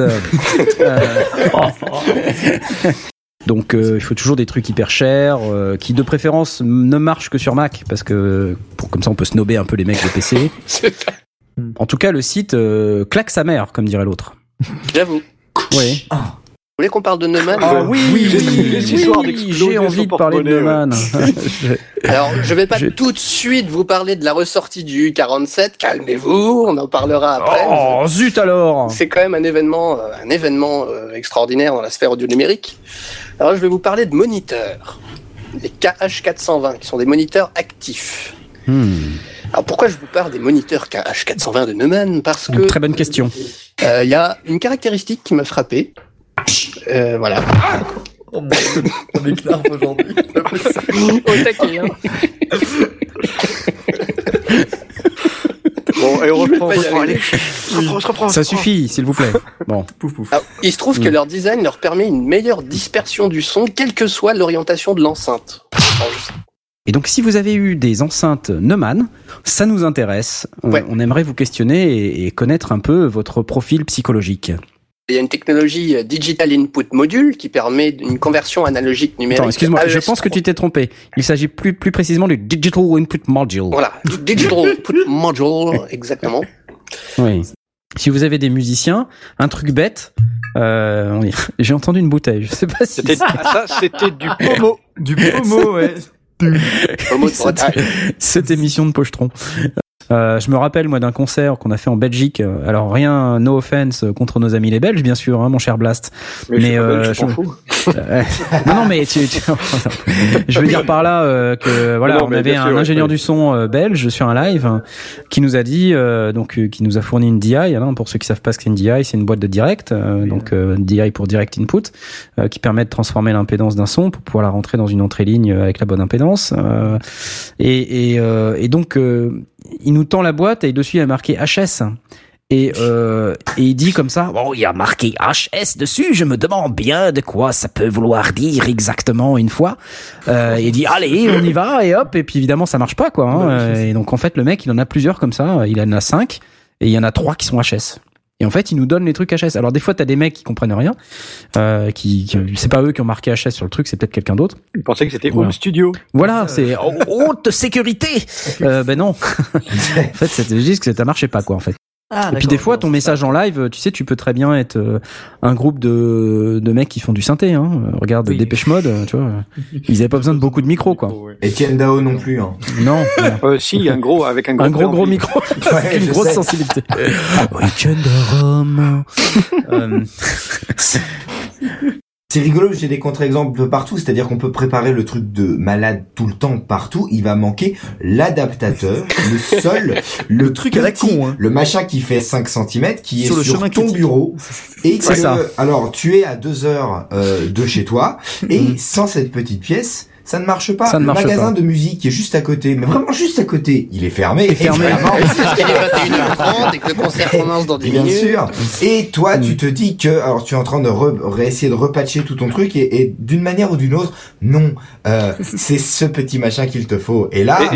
Donc il faut toujours des trucs hyper chers, qui de préférence ne marchent que sur Mac, parce que comme ça on peut snober un peu les mecs de PC. En tout cas, le site claque sa mère, comme dirait l'autre. J'avoue. Oui. Vous voulez qu'on parle de Neumann? Oui, j'ai envie de parler de Neumann. Alors, je vais pas tout de suite vous parler de la ressortie du U47. Calmez-vous, on en parlera après. Oh, zut alors! C'est quand même un événement extraordinaire dans la sphère audio numérique. Alors, je vais vous parler de moniteurs. Les KH420, qui sont des moniteurs actifs. Alors, pourquoi je vous parle des moniteurs KH420 de Neumann? Parce que... Très bonne question. Il y a une caractéristique qui m'a frappé. Voilà. Oh mon Dieu, on éclare aujourd'hui. Au taquet, hein. Bon, et on reprend, allez. Reprends. Ça suffit, s'il vous plaît. Bon. Alors, il se trouve que leur design leur permet une meilleure dispersion du son, quelle que soit l'orientation de l'enceinte. Et donc, si vous avez eu des enceintes Neumann, ça nous intéresse. Ouais. On aimerait vous questionner et connaître un peu votre profil psychologique. Il y a une technologie Digital Input Module qui permet une conversion analogique numérique. Attends, excuse-moi, je pense que tu t'es trompé. Il s'agit plus précisément du Digital Input Module. Voilà, du Digital Input Module, exactement. Oui. Si vous avez des musiciens, un truc bête, j'ai entendu une bouteille, je sais pas si... C'était du pommeau. Du pommeau, ouais. Pommeau de Bretagne. Cette émission de Pochetron. Je me rappelle moi d'un concert qu'on a fait en Belgique. Alors rien, no offense contre nos amis les Belges, bien sûr, hein, mon cher Blast. Mais je m'en fous. Non, mais je veux dire par là que voilà, on avait un ingénieur du son belge sur un live qui nous a dit qui nous a fourni une DI. Hein, pour ceux qui savent pas ce qu'est une DI, c'est une boîte de direct, DI pour direct input, qui permet de transformer l'impédance d'un son pour pouvoir la rentrer dans une entrée ligne avec la bonne impédance. Et donc il nous tend la boîte et dessus il y a marqué HS. Et il dit comme ça, bon, il y a marqué HS dessus, je me demande bien de quoi ça peut vouloir dire exactement une fois. Il dit, allez, on y va, et hop, et puis évidemment ça marche pas, quoi. Hein. Et donc en fait le mec il en a plusieurs comme ça, il en a 5, et il y en a 3 qui sont HS. Et en fait, ils nous donnent les trucs HS. Alors des fois, t'as des mecs qui comprennent rien, c'est pas eux qui ont marqué HS sur le truc, c'est peut-être quelqu'un d'autre. Ils pensaient que c'était Home Studio. Voilà, c'est haute sécurité. Ben non. En fait, c'était juste que ça marchait pas, quoi, en fait. Ah, et puis des fois, ton message en live, tu sais, tu peux très bien être un groupe de mecs qui font du synthé. Hein. Regarde Dépêche Mode, tu vois. Ils avaient pas besoin de beaucoup de micros, quoi. Etienne Dao non plus. Hein. Non. Si, un gros micro, avec une grosse sensibilité. Etienne Rome. C'est rigolo, j'ai des contre-exemples partout, c'est-à-dire qu'on peut préparer le truc de malade tout le temps partout, il va manquer l'adaptateur, le sol, le truc à la con, hein. Le machin qui fait 5 cm, qui est sur ton bureau, et que, alors, tu es à 2 heures de chez toi, et sans cette petite pièce, ça ne marche pas. Le magasin de musique qui est juste à côté, mais vraiment juste à côté, il est fermé. Il est 21h30 et que le concert commence dans 10 minutes. Bien sûr. Et toi, tu te dis que, alors tu es en train de réessayer de repatcher tout ton truc et d'une manière ou d'une autre, non, c'est ce petit machin qu'il te faut. Et là,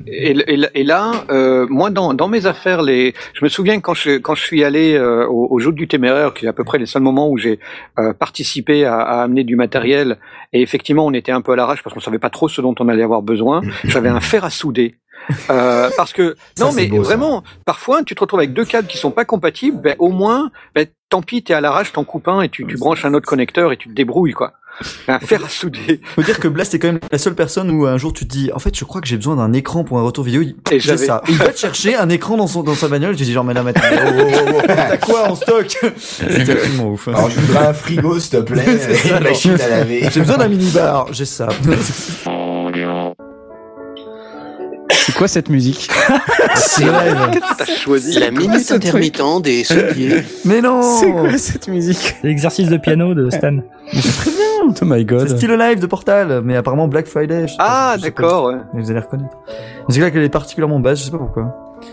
moi dans mes affaires, je me souviens quand je suis allé au Jour du Téméraire, qui est à peu près les seuls moments où j'ai participé à amener du matériel, et effectivement on était un peu à l'arrache parce qu'on savait pas trop ce dont on allait avoir besoin. J'avais un fer à souder. Parce que non, mais beau, vraiment, parfois tu te retrouves avec 2 câbles qui sont pas compatibles. Ben au moins, tant pis, t'es à l'arrache, t'en coupes un et tu branches un autre connecteur et tu te débrouilles, quoi. Un fer à souder. Faut dire que Blast est quand même la seule personne où un jour tu te dis, en fait, je crois que j'ai besoin d'un écran pour un retour vidéo. Et j'ai ça. Il va te chercher un écran dans sa bagnole. Et tu dis genre, mais là maintenant, t'as quoi en stock? C'est absolument ouf. Alors je voudrais un frigo, s'il te plaît, et une machine à laver. J'ai besoin d'un minibar. J'ai ça. C'est quoi cette musique? C'est t'as choisi la minute intermittent des sondiers. Mais non! C'est quoi cette musique? L'exercice de piano de Stan. Mais c'est très bien! Oh my god. C'est Still Alive de Portal, mais apparemment Black Friday. Ah, d'accord, ouais. Mais vous allez reconnaître. C'est là qu'elle est particulièrement basse, je sais pas pourquoi.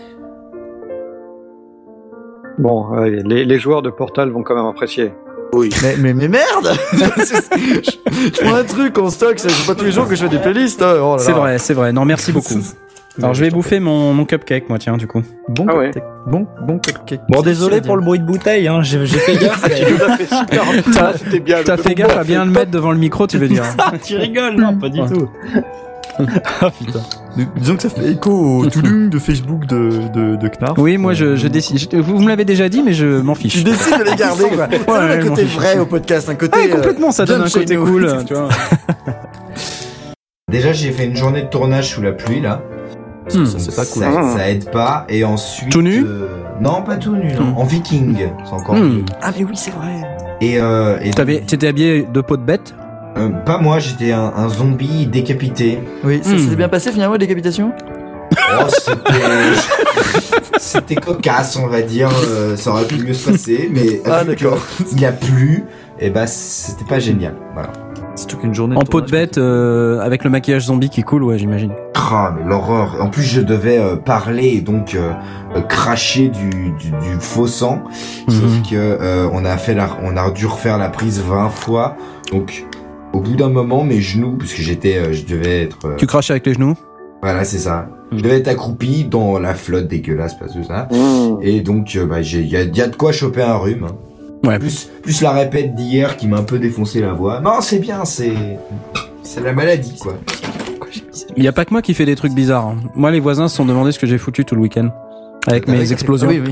Bon, les joueurs de Portal vont quand même apprécier. Oui. Mais merde! Je prends un truc en stock, c'est pas tous les jours que je fais des playlists. Hein. Oh là là. C'est vrai. Non, merci beaucoup. Alors, je vais bouffer mon cupcake, moi, tiens, du coup. Bon Ah ouais. cupcake. Bon cupcake. Bon, désolé pour le bruit de bouteille, hein. J'ai fait gaffe. Tu nous as fait super c'était bien. T'as fait gaffe à bien le mettre devant le micro, tu veux dire? Tu rigoles, non, pas du tout. Ah putain. Disons que ça fait écho au toudoum de Facebook de Knarf. Oui, moi, je décide. Vous me l'avez déjà dit, mais je m'en fiche. Tu décides de les garder, quoi. Ouais, Ça donne un je côté m'en fiche. vrai au podcast, un côté. Ouais, complètement, ça donne un John côté Cheno. cool, tu vois. Déjà, j'ai fait une journée de tournage sous la pluie, là. Ça, c'est pas cool. Ça aide pas. Et ensuite... Tout nu non, pas tout nu, non. En viking. C'est encore mieux. Ah, mais oui, c'est vrai. Et T'étais habillé de peau de bête? pas moi, j'étais un zombie décapité. Oui, ça s'est bien passé finalement, la décapitation? Oh, c'était cocasse, on va dire. Ça aurait pu mieux se passer, mais d'accord. Il a plu. Et bah, c'était pas génial. Voilà. C'est tout qu'une journée. En peau de bête, avec le maquillage zombie qui coule, ouais, j'imagine. Ah, mais l'horreur. En plus, je devais parler et donc cracher du faux sang. Sauf que on a dû refaire la prise 20 fois. Donc, au bout d'un moment, mes genoux, parce que je devais être. Tu craches avec les genoux? Voilà, c'est ça. Je devais être accroupi dans la flotte dégueulasse, parce que ça. Et donc, il y a de quoi choper un rhume. Ouais. Plus la répète d'hier qui m'a un peu défoncé la voix. Non, c'est bien, c'est la maladie, quoi. Il y a pas que moi qui fait des trucs bizarres. Hein. Moi, les voisins se sont demandé ce que j'ai foutu tout le week-end. Avec mes explosions. Oui.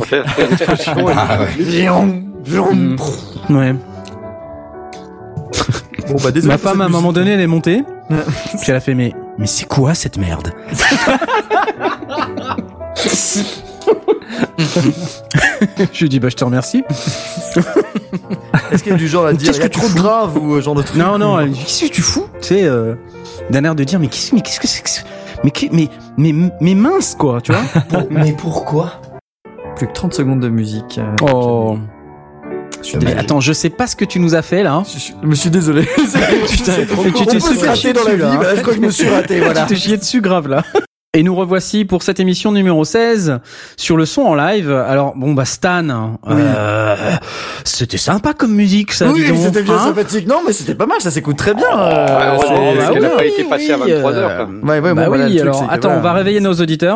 Ouais. Bon, bah, désolé. Ma femme, à un moment donné, elle est montée. Puis elle a fait, mais c'est quoi cette merde? Je lui dis, bah, je te remercie. Est-ce qu'elle est du genre à dire, il y a trop de grave ou genre de truc? Non, elle dit, qu'est-ce que tu fous? Tu sais, d'un air de dire, mais qu'est-ce que c'est que ça? Mais mince, quoi, tu vois? Mais pourquoi? Plus que 30 secondes de musique. Oh. Mais attends, je sais pas ce que tu nous as fait, là. Hein. Je suis désolé. Putain, tu t'es raté dans la vie, je crois que je me suis raté, voilà. Tu t'es chié dessus grave, là. Et nous revoici pour cette émission numéro 16 sur le son en live. Alors bon bah Stan, c'était sympa comme musique ça. Oui, dis donc, c'était bien sympathique. Non mais c'était pas mal, ça s'écoute très bien. Elle n'a pas été passée à 23h. Ouais, bon, voilà, oui, alors attends, on va réveiller nos auditeurs.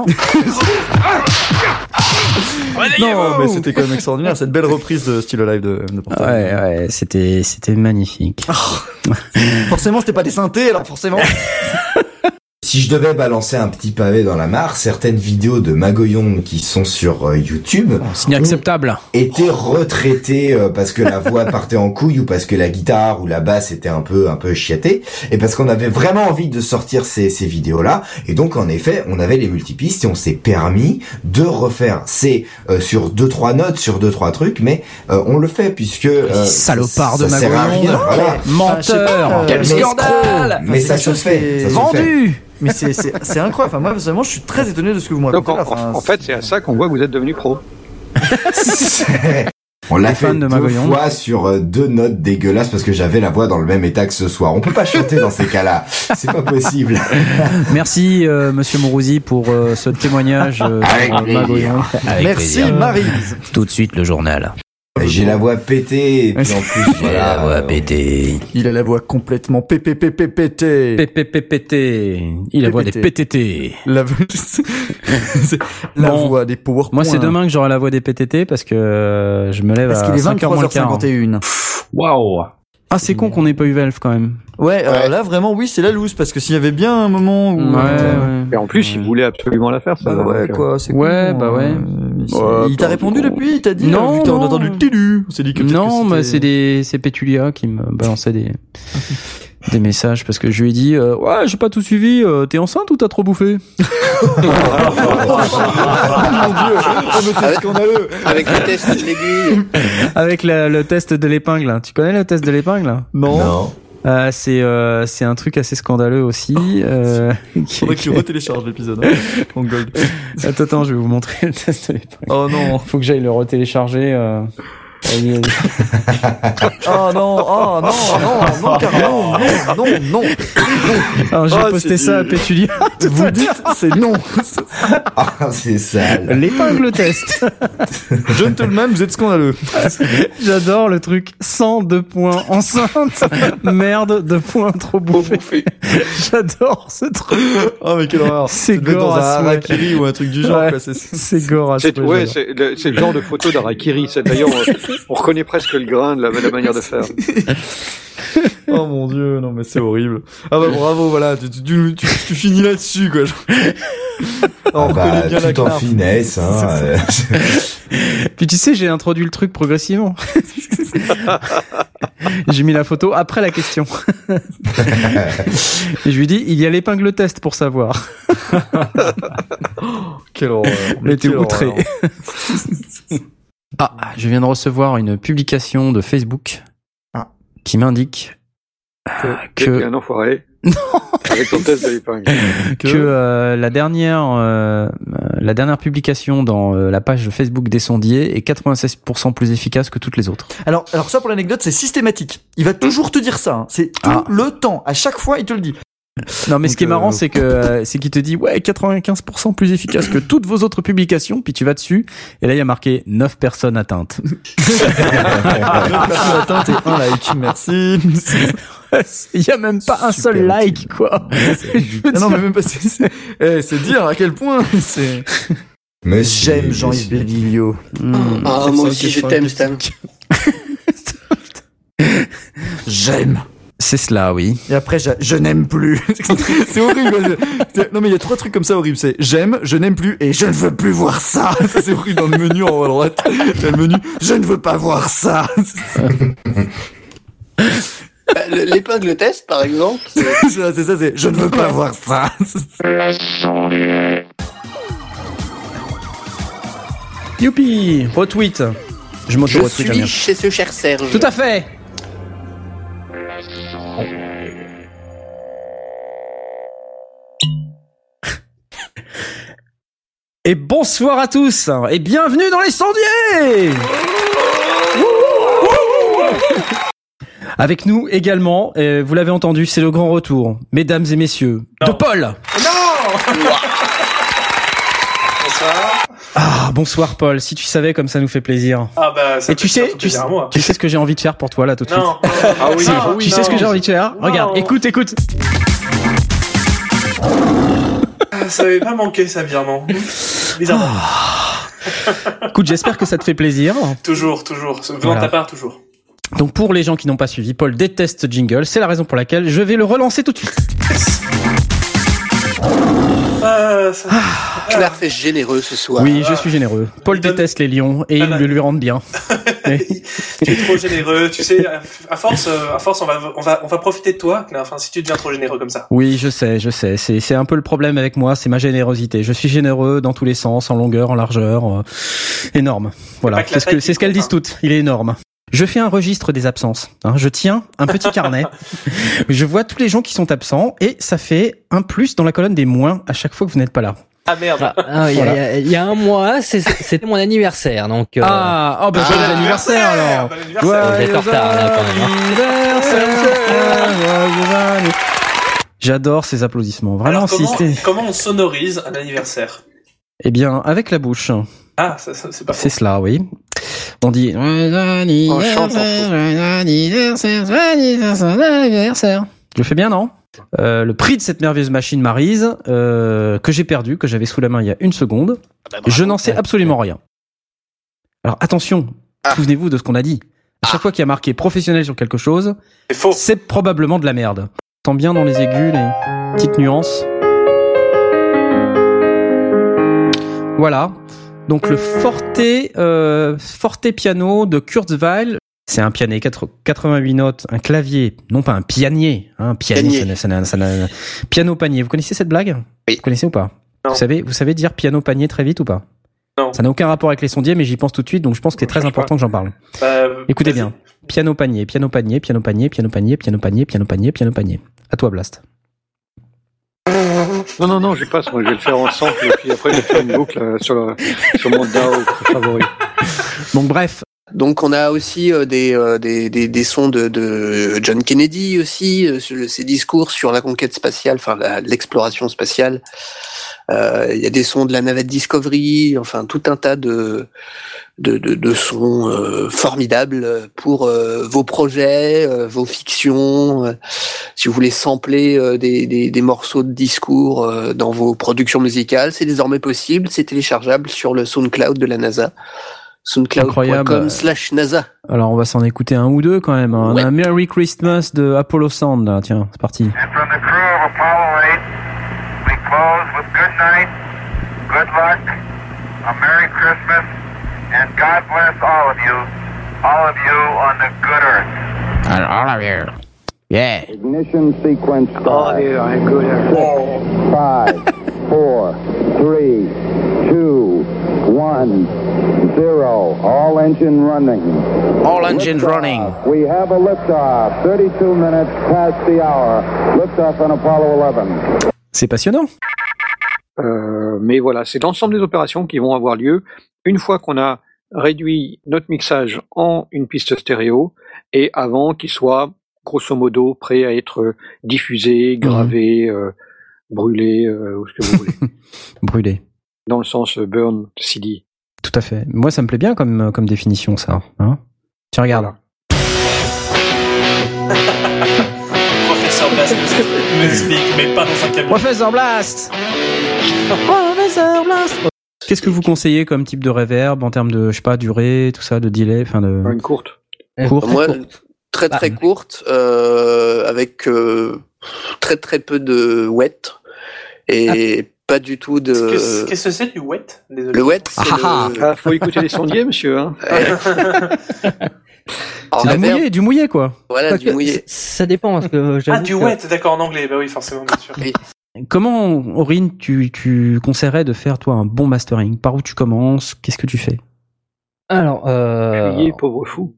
Non, mais c'était quand même extraordinaire, cette belle reprise de Still Alive de Portal. Ouais, c'était magnifique. Forcément, c'était pas des synthés, alors forcément. Si je devais balancer un petit pavé dans la mare, certaines vidéos de Magoyon qui sont sur YouTube c'est inacceptable. étaient retraitées parce que la voix partait en couille ou parce que la guitare ou la basse était un peu chiatée et parce qu'on avait vraiment envie de sortir ces vidéos-là. Et donc, en effet, on avait les multipistes et on s'est permis de refaire. C'est sur 2-3 notes, sur 2-3 trucs, mais on le fait puisque... salopard de ça sert à Magoyon. rien, voilà. Menteur. Quel scandale. Mais ça se fait. Ça se Vendu. Mais c'est incroyable. Enfin, moi, personnellement, je suis très étonné de ce que vous me racontez. Donc, en fait, c'est à ça qu'on voit que vous êtes devenu pro. On l'a fait 2 fois sur 2 notes dégueulasses parce que j'avais la voix dans le même état que ce soir. On peut pas chanter dans ces cas-là. C'est pas possible. Merci, monsieur Mourouzi, pour ce témoignage Avec Magoyon. Merci, Maryse. Tout de suite, le journal. J'ai la voix pétée, et puis en plus, La voix pétée. Il a la voix complètement pété. Il a la voix des PTT. La voix des PowerPoint. Moi, c'est demain que j'aurai la voix des PTT parce que je me lève à 5h51. Waouh. Ah, c'est con qu'on n'ait pas eu Velf quand même. Ouais, alors là, vraiment, oui, c'est la loose, parce que s'il y avait bien un moment où... Et en plus, il voulait absolument la faire, ça. Bah ouais, quoi, c'est ouais, con, bah ouais. Il t'a répondu depuis, il t'a dit, non, on a entendu le télu. C'est dit que non, mais c'est Pétulia qui me balançait des messages parce que je lui ai dit, ouais, j'ai pas tout suivi, t'es enceinte ou t'as trop bouffé? Oh mon dieu, c'est scandaleux. Avec le test de l'aiguille. Avec le test de l'épingle. Tu connais le test de l'épingle? Non. C'est un truc assez scandaleux aussi. Faudrait que tu retélécharges l'épisode en gold. Attends, je vais vous montrer le test de l'épingle. Oh non. Faut que j'aille le retélécharger. Vas-y. Oh non, Carlo, non. Alors j'ai posté ça à Pétulia. Vous dites, c'est non. Ah, c'est sale. L'épingle test. Gentleman, vous êtes scandaleux. J'adore le truc. 102 points enceinte. Merde, 2 points trop bouffé. J'adore ce truc. Oh mais quelle horreur. C'est gore dans un à harakiri ou un truc du genre. Ouais, Quoi. c'est gore à c'est le genre de photo d'harakiri. D'ailleurs, on reconnaît presque le grain de la manière de faire. Oh mon dieu, non mais c'est horrible. Ah bah bravo, voilà, tu finis là-dessus quoi. On reconnaît bien tout en finesse. Hein, Puis tu sais, j'ai introduit le truc progressivement. J'ai mis la photo après la question. Et je lui dis, il y a l'épingle test pour savoir. Quelle horreur. Mais t'es outré. Ah, je viens de recevoir une publication de Facebook qui m'indique que un enfoiré. Non. Avec ton test de l'épingle. Que la dernière publication dans la page Facebook des sondiers est 96% plus efficace que toutes les autres. Alors ça pour l'anecdote, c'est systématique. Il va toujours te dire ça. Hein. C'est tout le temps. À chaque fois, il te le dit. Non mais ce qui est marrant c'est qu'il te dit 95% plus efficace que toutes vos autres publications, puis tu vas dessus et là il y a marqué 9 personnes atteintes. 9 personnes atteintes et 1 like, merci. Il y a même pas un seul like quoi. Non mais même pas c'est dire à quel point c'est. J'aime Jean-Yves Berguillot. Ah moi aussi je t'aime Stan. J'aime. C'est cela, oui. Et après, je n'aime plus. C'est horrible. Non, mais il y a 3 trucs comme ça horribles. C'est j'aime, je n'aime plus et je ne veux plus voir ça. Ça, c'est horrible dans le menu en haut à droite. T'as le menu, je ne veux pas voir ça. L'épingle test, par exemple. C'est ça, c'est je ne veux pas voir ça. Youpi, retweet. Je m'auto-retweet. Je suis chez ce cher Serge. Tout à fait. Et bonsoir à tous et bienvenue dans les sondiers. Avec nous également, vous l'avez entendu, c'est le grand retour, mesdames et messieurs, de Paul. Non. Bonsoir. Ah, bonsoir Paul, si tu savais comme ça nous fait plaisir. Ah bah ça. Et tu sais ce que j'ai envie de faire pour toi là tout de suite. Ah oui. Tu sais ce que j'ai envie de faire. Regarde, écoute. Ça avait pas manqué ça virement. Bizarrement. Écoute, j'espère que ça te fait plaisir. Toujours. Venant de ta part, toujours. Donc pour les gens qui n'ont pas suivi, Paul déteste ce jingle, c'est la raison pour laquelle je vais le relancer tout de suite. Knarf est généreux ce soir. Oui, je suis généreux. Paul déteste les lions et ils le lui rendent bien. Tu es trop généreux, tu sais. À force, on va profiter de toi. Enfin, si tu deviens trop généreux comme ça. Oui, je sais. C'est un peu le problème avec moi, c'est ma générosité. Je suis généreux dans tous les sens, en longueur, en largeur, énorme. Voilà, c'est ce qu'elles disent toutes. Il est énorme. Je fais un registre des absences. Je tiens un petit carnet. Je vois tous les gens qui sont absents et ça fait un plus dans la colonne des moins à chaque fois que vous n'êtes pas là. Ah merde. Il y a un mois, c'était mon anniversaire, donc. Bon anniversaire alors. Vous êtes en retard là quand même. J'adore ces applaudissements. Vraiment. Alors, comment on sonorise un anniversaire? Eh bien, avec la bouche. Ah, ça c'est pas faux. C'est cela, oui. On dit anniversaire. Je le fais bien, non? Le prix de cette merveilleuse machine Maryse, que j'ai perdu, que j'avais sous la main il y a 1 seconde. Je n'en sais absolument rien. Alors attention, souvenez-vous de ce qu'on a dit. À chaque fois qu'il y a marqué professionnel sur quelque chose, c'est probablement de la merde. On entend bien dans les aigus les petites nuances. Voilà. Donc le forte piano de Kurzweil, c'est un pianet 88 notes, un clavier, non pas un pianier, piano panier. Vous connaissez cette blague? Oui. Vous connaissez ou pas? Non. Vous savez dire piano panier très vite ou pas? Non. Ça n'a aucun rapport avec les sondiers, mais j'y pense tout de suite, donc je pense que c'est très important que j'en parle. Écoutez bien. Piano panier, piano panier, piano panier, piano panier, piano panier, piano panier, piano panier. À toi, Blast. Non, j'y passe. Moi, je vais le faire ensemble et puis après, je vais faire une boucle sur mon DAO favori. Donc, bref. Donc, on a aussi des sons de John Kennedy aussi, ses discours sur la conquête spatiale, enfin l'exploration spatiale. Il y a des sons de la navette Discovery, enfin tout un tas de sons formidables pour vos projets, vos fictions. Si vous voulez sampler des morceaux de discours dans vos productions musicales, c'est désormais possible. C'est téléchargeable sur le SoundCloud de la NASA. SoundCloud.com/NASA. Alors on va s'en écouter un ou deux quand même. Hein. Ouais. On a Merry Christmas de Apollo Sound là. Tiens, c'est parti. And from the crew of Apollo 8, we close with good night, good luck, a Merry Christmas, and God bless all of you on the good earth. And all of you. Yeah. Ignition sequence start. Good earth. 5, 4, 3, 2, 1, 0. All engine running. All engines running. We have a liftoff. 32 minutes past the hour. Liftoff on Apollo 11. C'est passionnant. Mais voilà, c'est l'ensemble des opérations qui vont avoir lieu une fois qu'on a réduit notre mixage en une piste stéréo et avant qu'il soit grosso modo prêt à être diffusé, gravé, brûlé, ou ce que vous voulez. Brûlé. Dans le sens burn CD. Tout à fait. Moi, ça me plaît bien comme définition, ça. Hein, tiens, regarde. Professeur Blast nous explique, mais pas dans un camion. Professeur Blast. Professeur Blast. Qu'est-ce que vous conseillez comme type de reverb en termes de, je sais pas, durée, tout ça, de delay, enfin de. Une courte. Moi, très courte, avec très peu de wet et pas du tout de. Qu'est-ce que c'est du wet? Désolé. Le wet, c'est faut écouter les sondiers, monsieur. Hein. C'est du mouillé, quoi. Voilà, du mouillé. Ça dépend, parce que du wet, d'accord, en anglais. Bah oui, forcément, bien sûr. Oui. Comment, Aurine, tu conseillerais de faire, toi, un bon mastering? Par où tu commences? Qu'est-ce que tu fais? Alors, Crier, pauvre fou.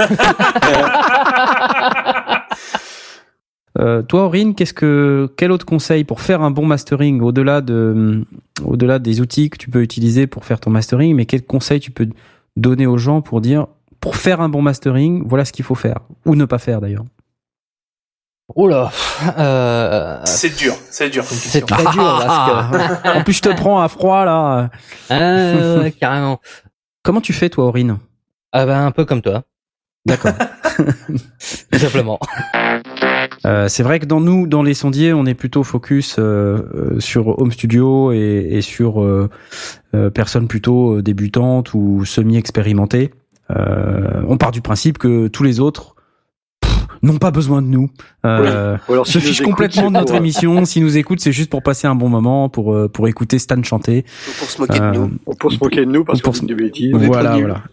Toi, Aurine, quel autre conseil pour faire un bon mastering au-delà des outils que tu peux utiliser pour faire ton mastering, mais quel conseil tu peux donner aux gens pour dire, pour faire un bon mastering, voilà ce qu'il faut faire, ou ne pas faire d'ailleurs? Oula, c'est dur. C'est très dur, parce que... En plus, je te prends à froid, là. Carrément. Comment tu fais, toi, Aurine? Un peu comme toi. D'accord. Tout simplement. C'est vrai que dans les sondiers, on est plutôt focus sur Home Studio et sur personnes plutôt débutantes ou semi-expérimentées. On part du principe que tous les autres n'ont pas besoin de nous. Se fichent complètement de notre émission. S'ils nous écoutent, c'est juste pour passer un bon moment, pour écouter Stan chanter. Pour se moquer de nous. Pour se moquer de nous parce qu'on dit des bêtises. Voilà.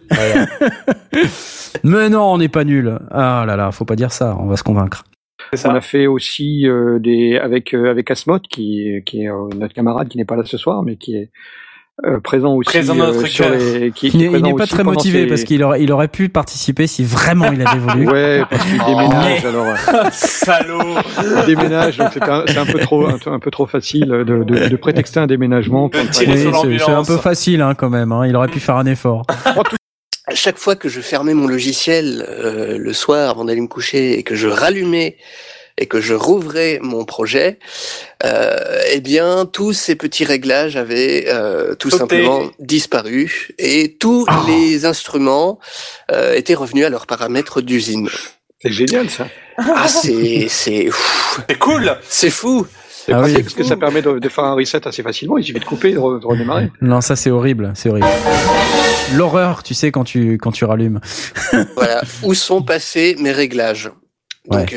Mais non, on n'est pas nuls. Ah là là, faut pas dire ça. On va se convaincre. On a fait aussi avec Asmod qui est notre camarade qui n'est pas là ce soir, mais qui est présent aussi dans notre sur les il n'est pas très motivé parce qu'il aurait pu participer si vraiment il avait voulu. Ouais, parce qu'il déménage alors. Salaud. Il déménage, donc c'est un peu trop facile de prétexter un déménagement. C'est un peu facile quand même. Il aurait pu faire un effort. À chaque fois que je fermais mon logiciel le soir avant d'aller me coucher et que je rallumais et que je rouvrais mon projet, eh bien tous ces petits réglages avaient tout simplement disparu et tous les instruments étaient revenus à leurs paramètres d'usine. C'est génial ça. C'est cool. C'est fou. C'est pratique parce que ça permet de faire un reset assez facilement. Il suffit de couper et de redémarrer. Non, ça c'est horrible. L'horreur, tu sais, quand tu rallumes. Voilà. Où sont passés mes réglages? Donc,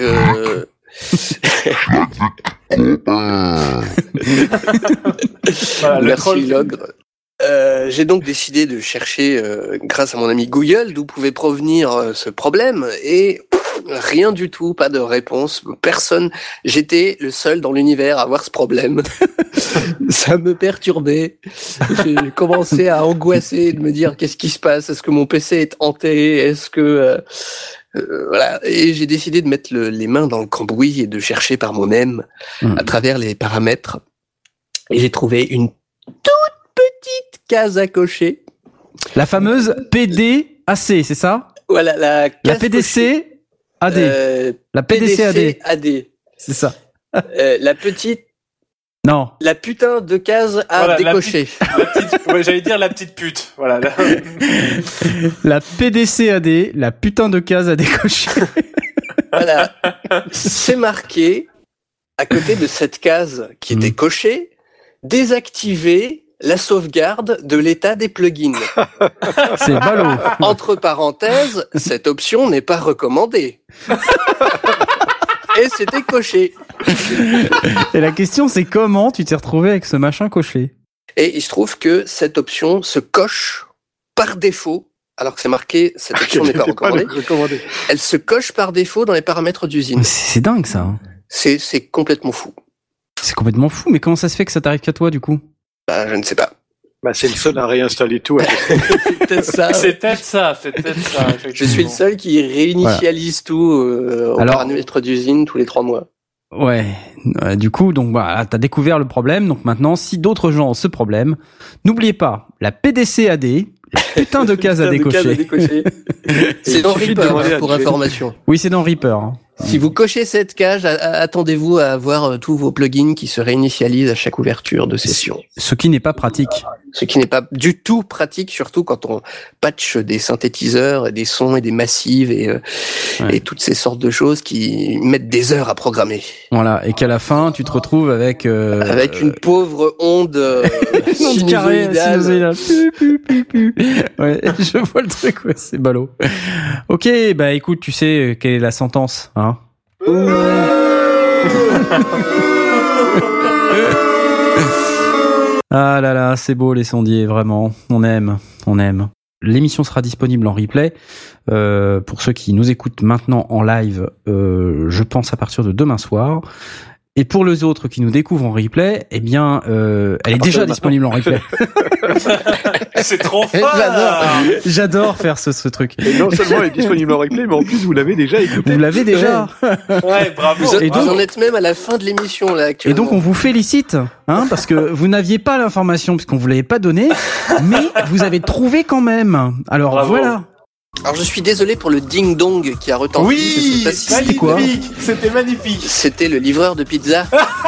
merci l'ogre. J'ai donc décidé de chercher, grâce à mon ami Google, d'où pouvait provenir ce problème et rien du tout, pas de réponse, personne. J'étais le seul dans l'univers à avoir ce problème. Ça me perturbait. J'ai commencé à angoisser, de me dire qu'est-ce qui se passe? Est-ce que mon PC est hanté? Est-ce que Voilà, et j'ai décidé de mettre les mains dans le cambouis et de chercher par moi-même à travers les paramètres. Et j'ai trouvé une toute petite case à cocher. La fameuse PDAC, c'est ça? Voilà, la PDC AD. La PDC AD. C'est ça. La petite. Non. La putain de case à décocher. J'allais dire la petite pute. Voilà. La PDC-AD, la putain de case à décocher. Voilà. C'est marqué, à côté de cette case qui était cochée, désactiver la sauvegarde de l'état des plugins. C'est ballot. Entre parenthèses, cette option n'est pas recommandée. Et c'était coché. Et la question, c'est comment tu t'es retrouvé avec ce machin coché? Et il se trouve que cette option se coche par défaut, alors que c'est marqué, cette option n'est pas recommandée. Elle se coche par défaut dans les paramètres d'usine. C'est dingue, ça. C'est complètement fou. C'est complètement fou, mais comment ça se fait que ça t'arrive qu'à toi, du coup? Je ne sais pas. C'est le seul à réinstaller tout. C'est peut-être ça. Je suis le seul qui réinitialise tout au paramètre d'usine tous les 3 mois. Ouais. Du coup, donc t'as découvert le problème. Donc maintenant, si d'autres gens ont ce problème, n'oubliez pas la PDC-AD, la putain de case à décocher. C'est dans Reaper, pour information. Oui, c'est dans Reaper. Si vous cochez cette case, attendez-vous à avoir tous vos plugins qui se réinitialisent à chaque ouverture de session. Ce qui n'est pas pratique. Ce qui n'est pas du tout pratique, surtout quand on patch des synthétiseurs, et des sons et des massives et toutes ces sortes de choses qui mettent des heures à programmer. Voilà, et qu'à la fin, tu te retrouves avec une pauvre onde sinusoïdale. Ouais, je vois le truc, ouais, c'est ballot. Ok, écoute, tu sais quelle est la sentence, hein? Ah là là, c'est beau les sondiers, vraiment. On aime. L'émission sera disponible en replay. Pour ceux qui nous écoutent maintenant en live, je pense à partir de demain soir. Et pour les autres qui nous découvrent en replay, elle est déjà disponible en replay. C'est trop fun. J'adore faire ce truc. Et non seulement elle est disponible en replay, mais en plus vous l'avez déjà écouté. Vous l'avez déjà. Ouais, bravo. Vous en êtes même à la fin de l'émission là actuellement. Et donc on vous félicite, parce que vous n'aviez pas l'information puisqu'on vous l'avait pas donnée, mais vous avez trouvé quand même. Alors bravo. Voilà. Alors je suis désolé pour le ding-dong qui a retenti. Oui, c'était quoi? C'était magnifique. C'était le livreur de pizza.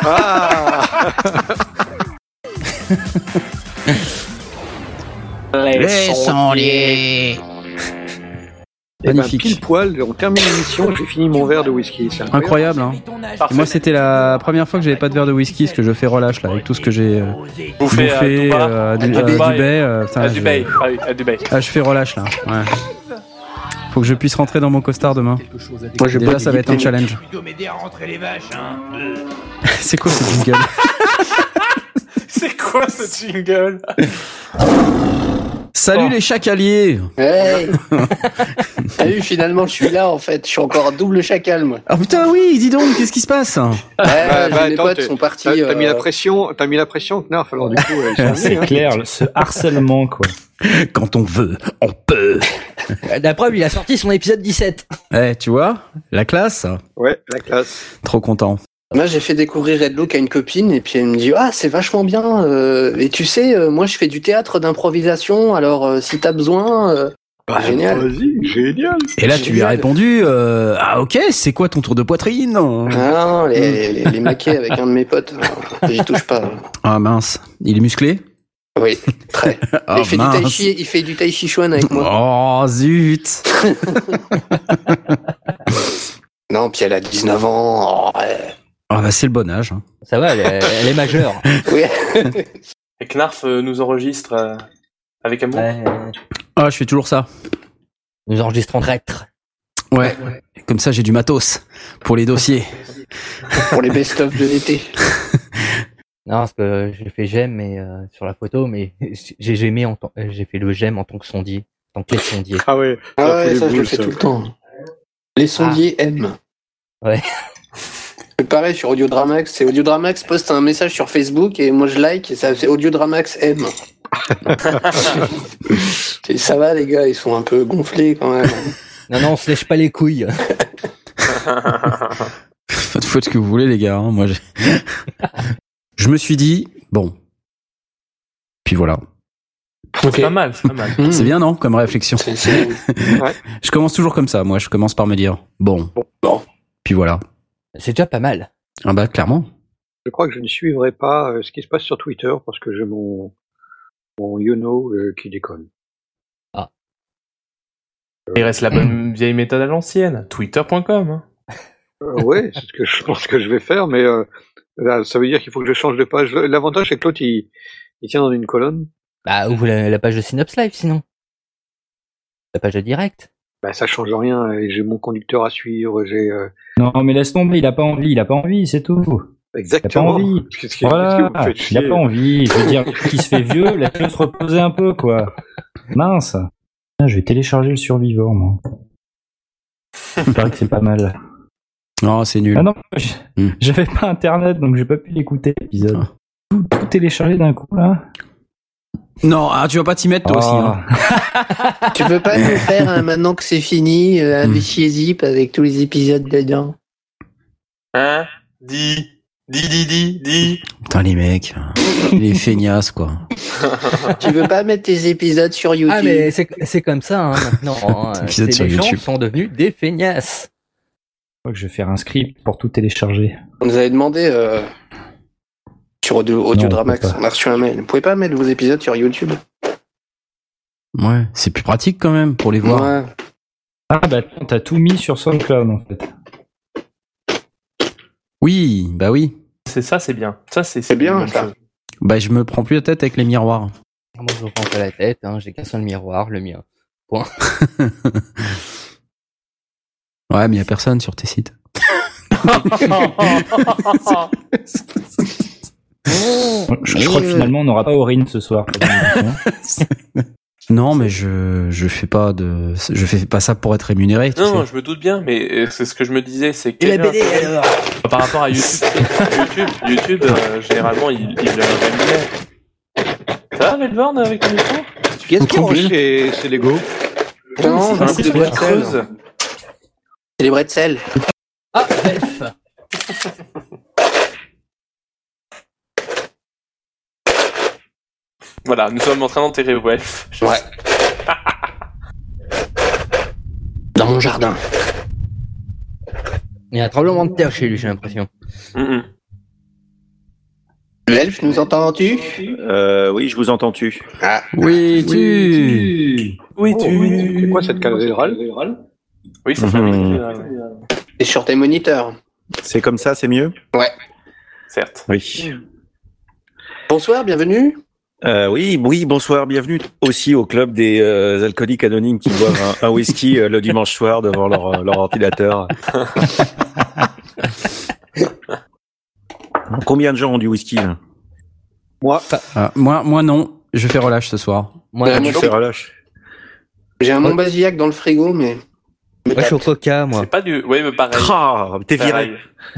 Les sondiers. Magnifique. Pile poil, on termine l'émission, j'ai fini mon verre de whisky. C'est incroyable, hein. Et moi, c'était la première fois que j'avais pas de verre de whisky, parce que je fais relâche, là, avec tout ce que j'ai bouffé à Dubaï. Je fais relâche, là. Ouais. Faut que je puisse rentrer dans mon costard demain. Moi, déjà, ça va être un challenge. C'est quoi ce jingle? C'est quoi ce jingle? Salut les chacaliers. Hey. Salut, finalement je suis là en fait, je suis encore un double chacal moi. Ah putain oui, dis donc, qu'est-ce qui se passe? Mes potes sont partis. T'as mis la pression, Knarf, alors du coup. C'est clair, ce harcèlement quoi. Quand on veut, on peut. La preuve, il a sorti son épisode 17. Tu vois, la classe. Ouais, la classe. Trop content. Moi, j'ai fait découvrir Red Look à une copine et puis elle me dit c'est vachement bien. Et tu sais, moi je fais du théâtre d'improvisation. Alors si t'as besoin, génial. Vas-y, génial. Et là, tu lui as répondu ok, c'est quoi ton tour de poitrine? Non, les maquets avec un de mes potes, j'y touche pas. Ah mince, il est musclé? Oui, très. Il fait du tai chi chuan avec moi. Oh zut. Non, puis elle a 19 ans. C'est le bon âge. Hein. Ça va, elle est majeure. Oui. Et Knarf nous enregistre avec amour. Je fais toujours ça. Nous enregistrons traître. Ouais. Comme ça, j'ai du matos pour les dossiers. Pour les best-of de l'été. Non, parce que j'ai fait j'aime sur la photo, mais j'ai fait le j'aime en tant que sondier, en tant que les sondiers. Ah ouais. Ça je le fais tout le temps. Les sondiers aiment. Ouais. C'est pareil sur Audiodramax. C'est Audiodramax poste un message sur Facebook et moi je like et ça fait Audiodramax aime. Ça va les gars, ils sont un peu gonflés quand même. Non, on se lèche pas les couilles. Faites ce que vous voulez, les gars. Moi, je me suis dit, bon. Puis voilà. Okay. C'est pas mal. C'est bien, non, comme réflexion. Ouais. Je commence toujours comme ça. Moi, je commence par me dire, bon. Puis voilà. C'est déjà pas mal. Ah bah, clairement. Je crois que je ne suivrai pas ce qui se passe sur Twitter parce que j'ai mon Yono qui déconne. Ah. Il reste la bonne vieille méthode à l'ancienne. Twitter.com. Hein. Ouais, c'est ce que je pense que je vais faire, mais là, ça veut dire qu'il faut que je change de page. L'avantage, c'est que l'autre, il tient dans une colonne. Bah, ouvre la page de Synops Live, sinon. La page de direct. Bah, ça change rien. J'ai mon conducteur à suivre, Non, mais laisse tomber, il a pas envie, c'est tout. Exactement. Il a pas envie. Voilà, il a pas envie. Je veux dire, qui se fait vieux, laisse-le se reposer un peu, quoi. Mince. Je vais télécharger le Survivor, moi. Il paraît que c'est pas mal. Non, c'est nul. Ah non, j'avais pas internet, donc j'ai pas pu l'écouter, l'épisode. Tout télécharger d'un coup, là. Non, tu vas pas t'y mettre, toi aussi. Hein. Tu veux pas nous faire, maintenant que c'est fini, un fichier zip avec tous les épisodes dedans? Hein? Dis. Putain, les mecs. Les feignasses, quoi. Tu veux pas mettre tes épisodes sur YouTube? Ah, mais c'est comme ça, hein, maintenant. Les gens sont devenus des feignasses. Je crois que je vais faire un script pour tout télécharger. On nous avait demandé sur Audiodramax, on a reçu un mail. Vous pouvez pas mettre vos épisodes sur YouTube? Ouais, c'est plus pratique quand même pour les voir. Ouais. Ah bah t'as tout mis sur SoundCloud en fait. Oui, bah oui. C'est ça, c'est bien. Ça, c'est bien ça. Bah je me prends plus la tête avec les miroirs. Moi je me prends pas la tête, hein. J'ai qu'un seul miroir, le mien. Point. Ouais, mais y a personne sur tes sites. Je crois que finalement on n'aura pas Aurine ce soir. Non, mais je fais pas ça pour être rémunéré. Non, je me doute bien, mais c'est ce que je me disais, c'est que et la BD alors par rapport à YouTube, généralement il le rémunère. Ça va, Melbourne, avec ton micro? Qu'est-ce qu'on mange chez Lego? Non, c'est des bretzels. C'est les bretzels. Ah, bref. Voilà, nous sommes en train d'enterrer Welf. Ouais. Dans mon jardin. Il y a un tremblement de terre chez lui, j'ai l'impression. Welf, nous entends-tu? Oui, je vous entends-tu. Ah. Oui, tu. C'est quoi cette cathédrale? Oui, ça fait Et sur tes moniteurs. C'est comme ça, c'est mieux? Ouais. Certes. Oui. Bonsoir, bienvenue. Oui, bonsoir, bienvenue aussi au club des alcooliques anonymes qui boivent un whisky le dimanche soir devant leur ordinateur. Combien de gens ont du whisky là? Moi non, je fais relâche ce soir. Moi je fais relâche. J'ai un Montbazillac dans le frigo, mais... Moi je suis au coca, moi. C'est pas du... Oui, mais pareil. Ah, t'es viré.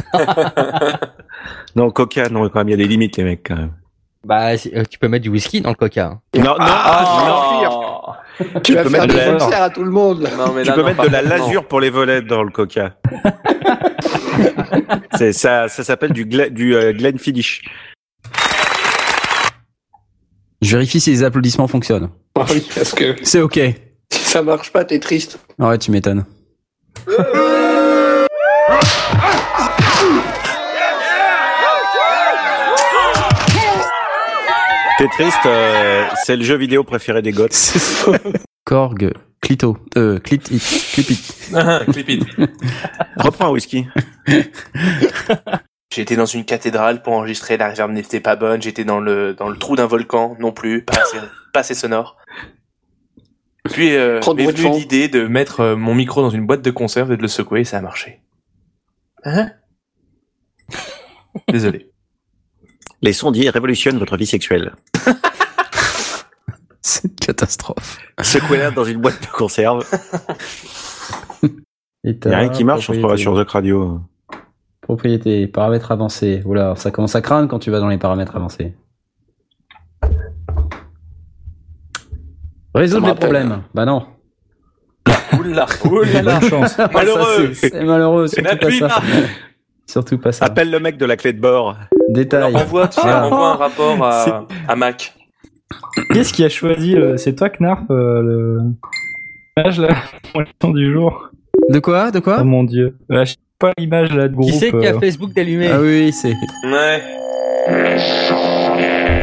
Non, coca, non, quand même, il y a des limites les mecs quand même. Bah, tu peux mettre du whisky dans le coca. Non. Tu vas faire des concerts à tout le monde. Non, mais tu peux mettre de la lasure pour les volets dans le coca. Ça s'appelle du Glenfiddich. Je vérifie si les applaudissements fonctionnent. Ah oui, parce que c'est ok. Si ça marche pas, t'es triste. Ouais, tu m'étonnes. T'es triste, c'est le jeu vidéo préféré des gosses. Korg, Clito, Clipit. Clipit. Reprends un whisky. J'étais dans une cathédrale pour enregistrer, la réverb n'était pas bonne, j'étais dans le trou d'un volcan non plus, pas assez sonore. Puis m'est venue l'idée de mettre mon micro dans une boîte de conserve et de le secouer et ça a marché. Hein? Désolé. Les sondiers révolutionnent votre vie sexuelle. C'est une catastrophe. Secouez-la dans une boîte de conserve. Il n'y a rien qui marche sur The Radio. Propriété, paramètres avancés. Oula, ça commence à craindre quand tu vas dans les paramètres avancés. Résoudre les problèmes. Bah non. Oula. Bonne chance. Malheureux. C'est malheureux, surtout pas ça. Surtout pas ça. Appelle le mec de la clé de bord. Détail. Envoie un rapport à Mac. Qu'est-ce qui a choisi c'est toi, Knarf, l'image là, pour l'émission du jour. De quoi Oh mon dieu. Je sais pas l'image là de groupe. Qui c'est qui a Facebook d'allumé? Ah oui, c'est. Ouais.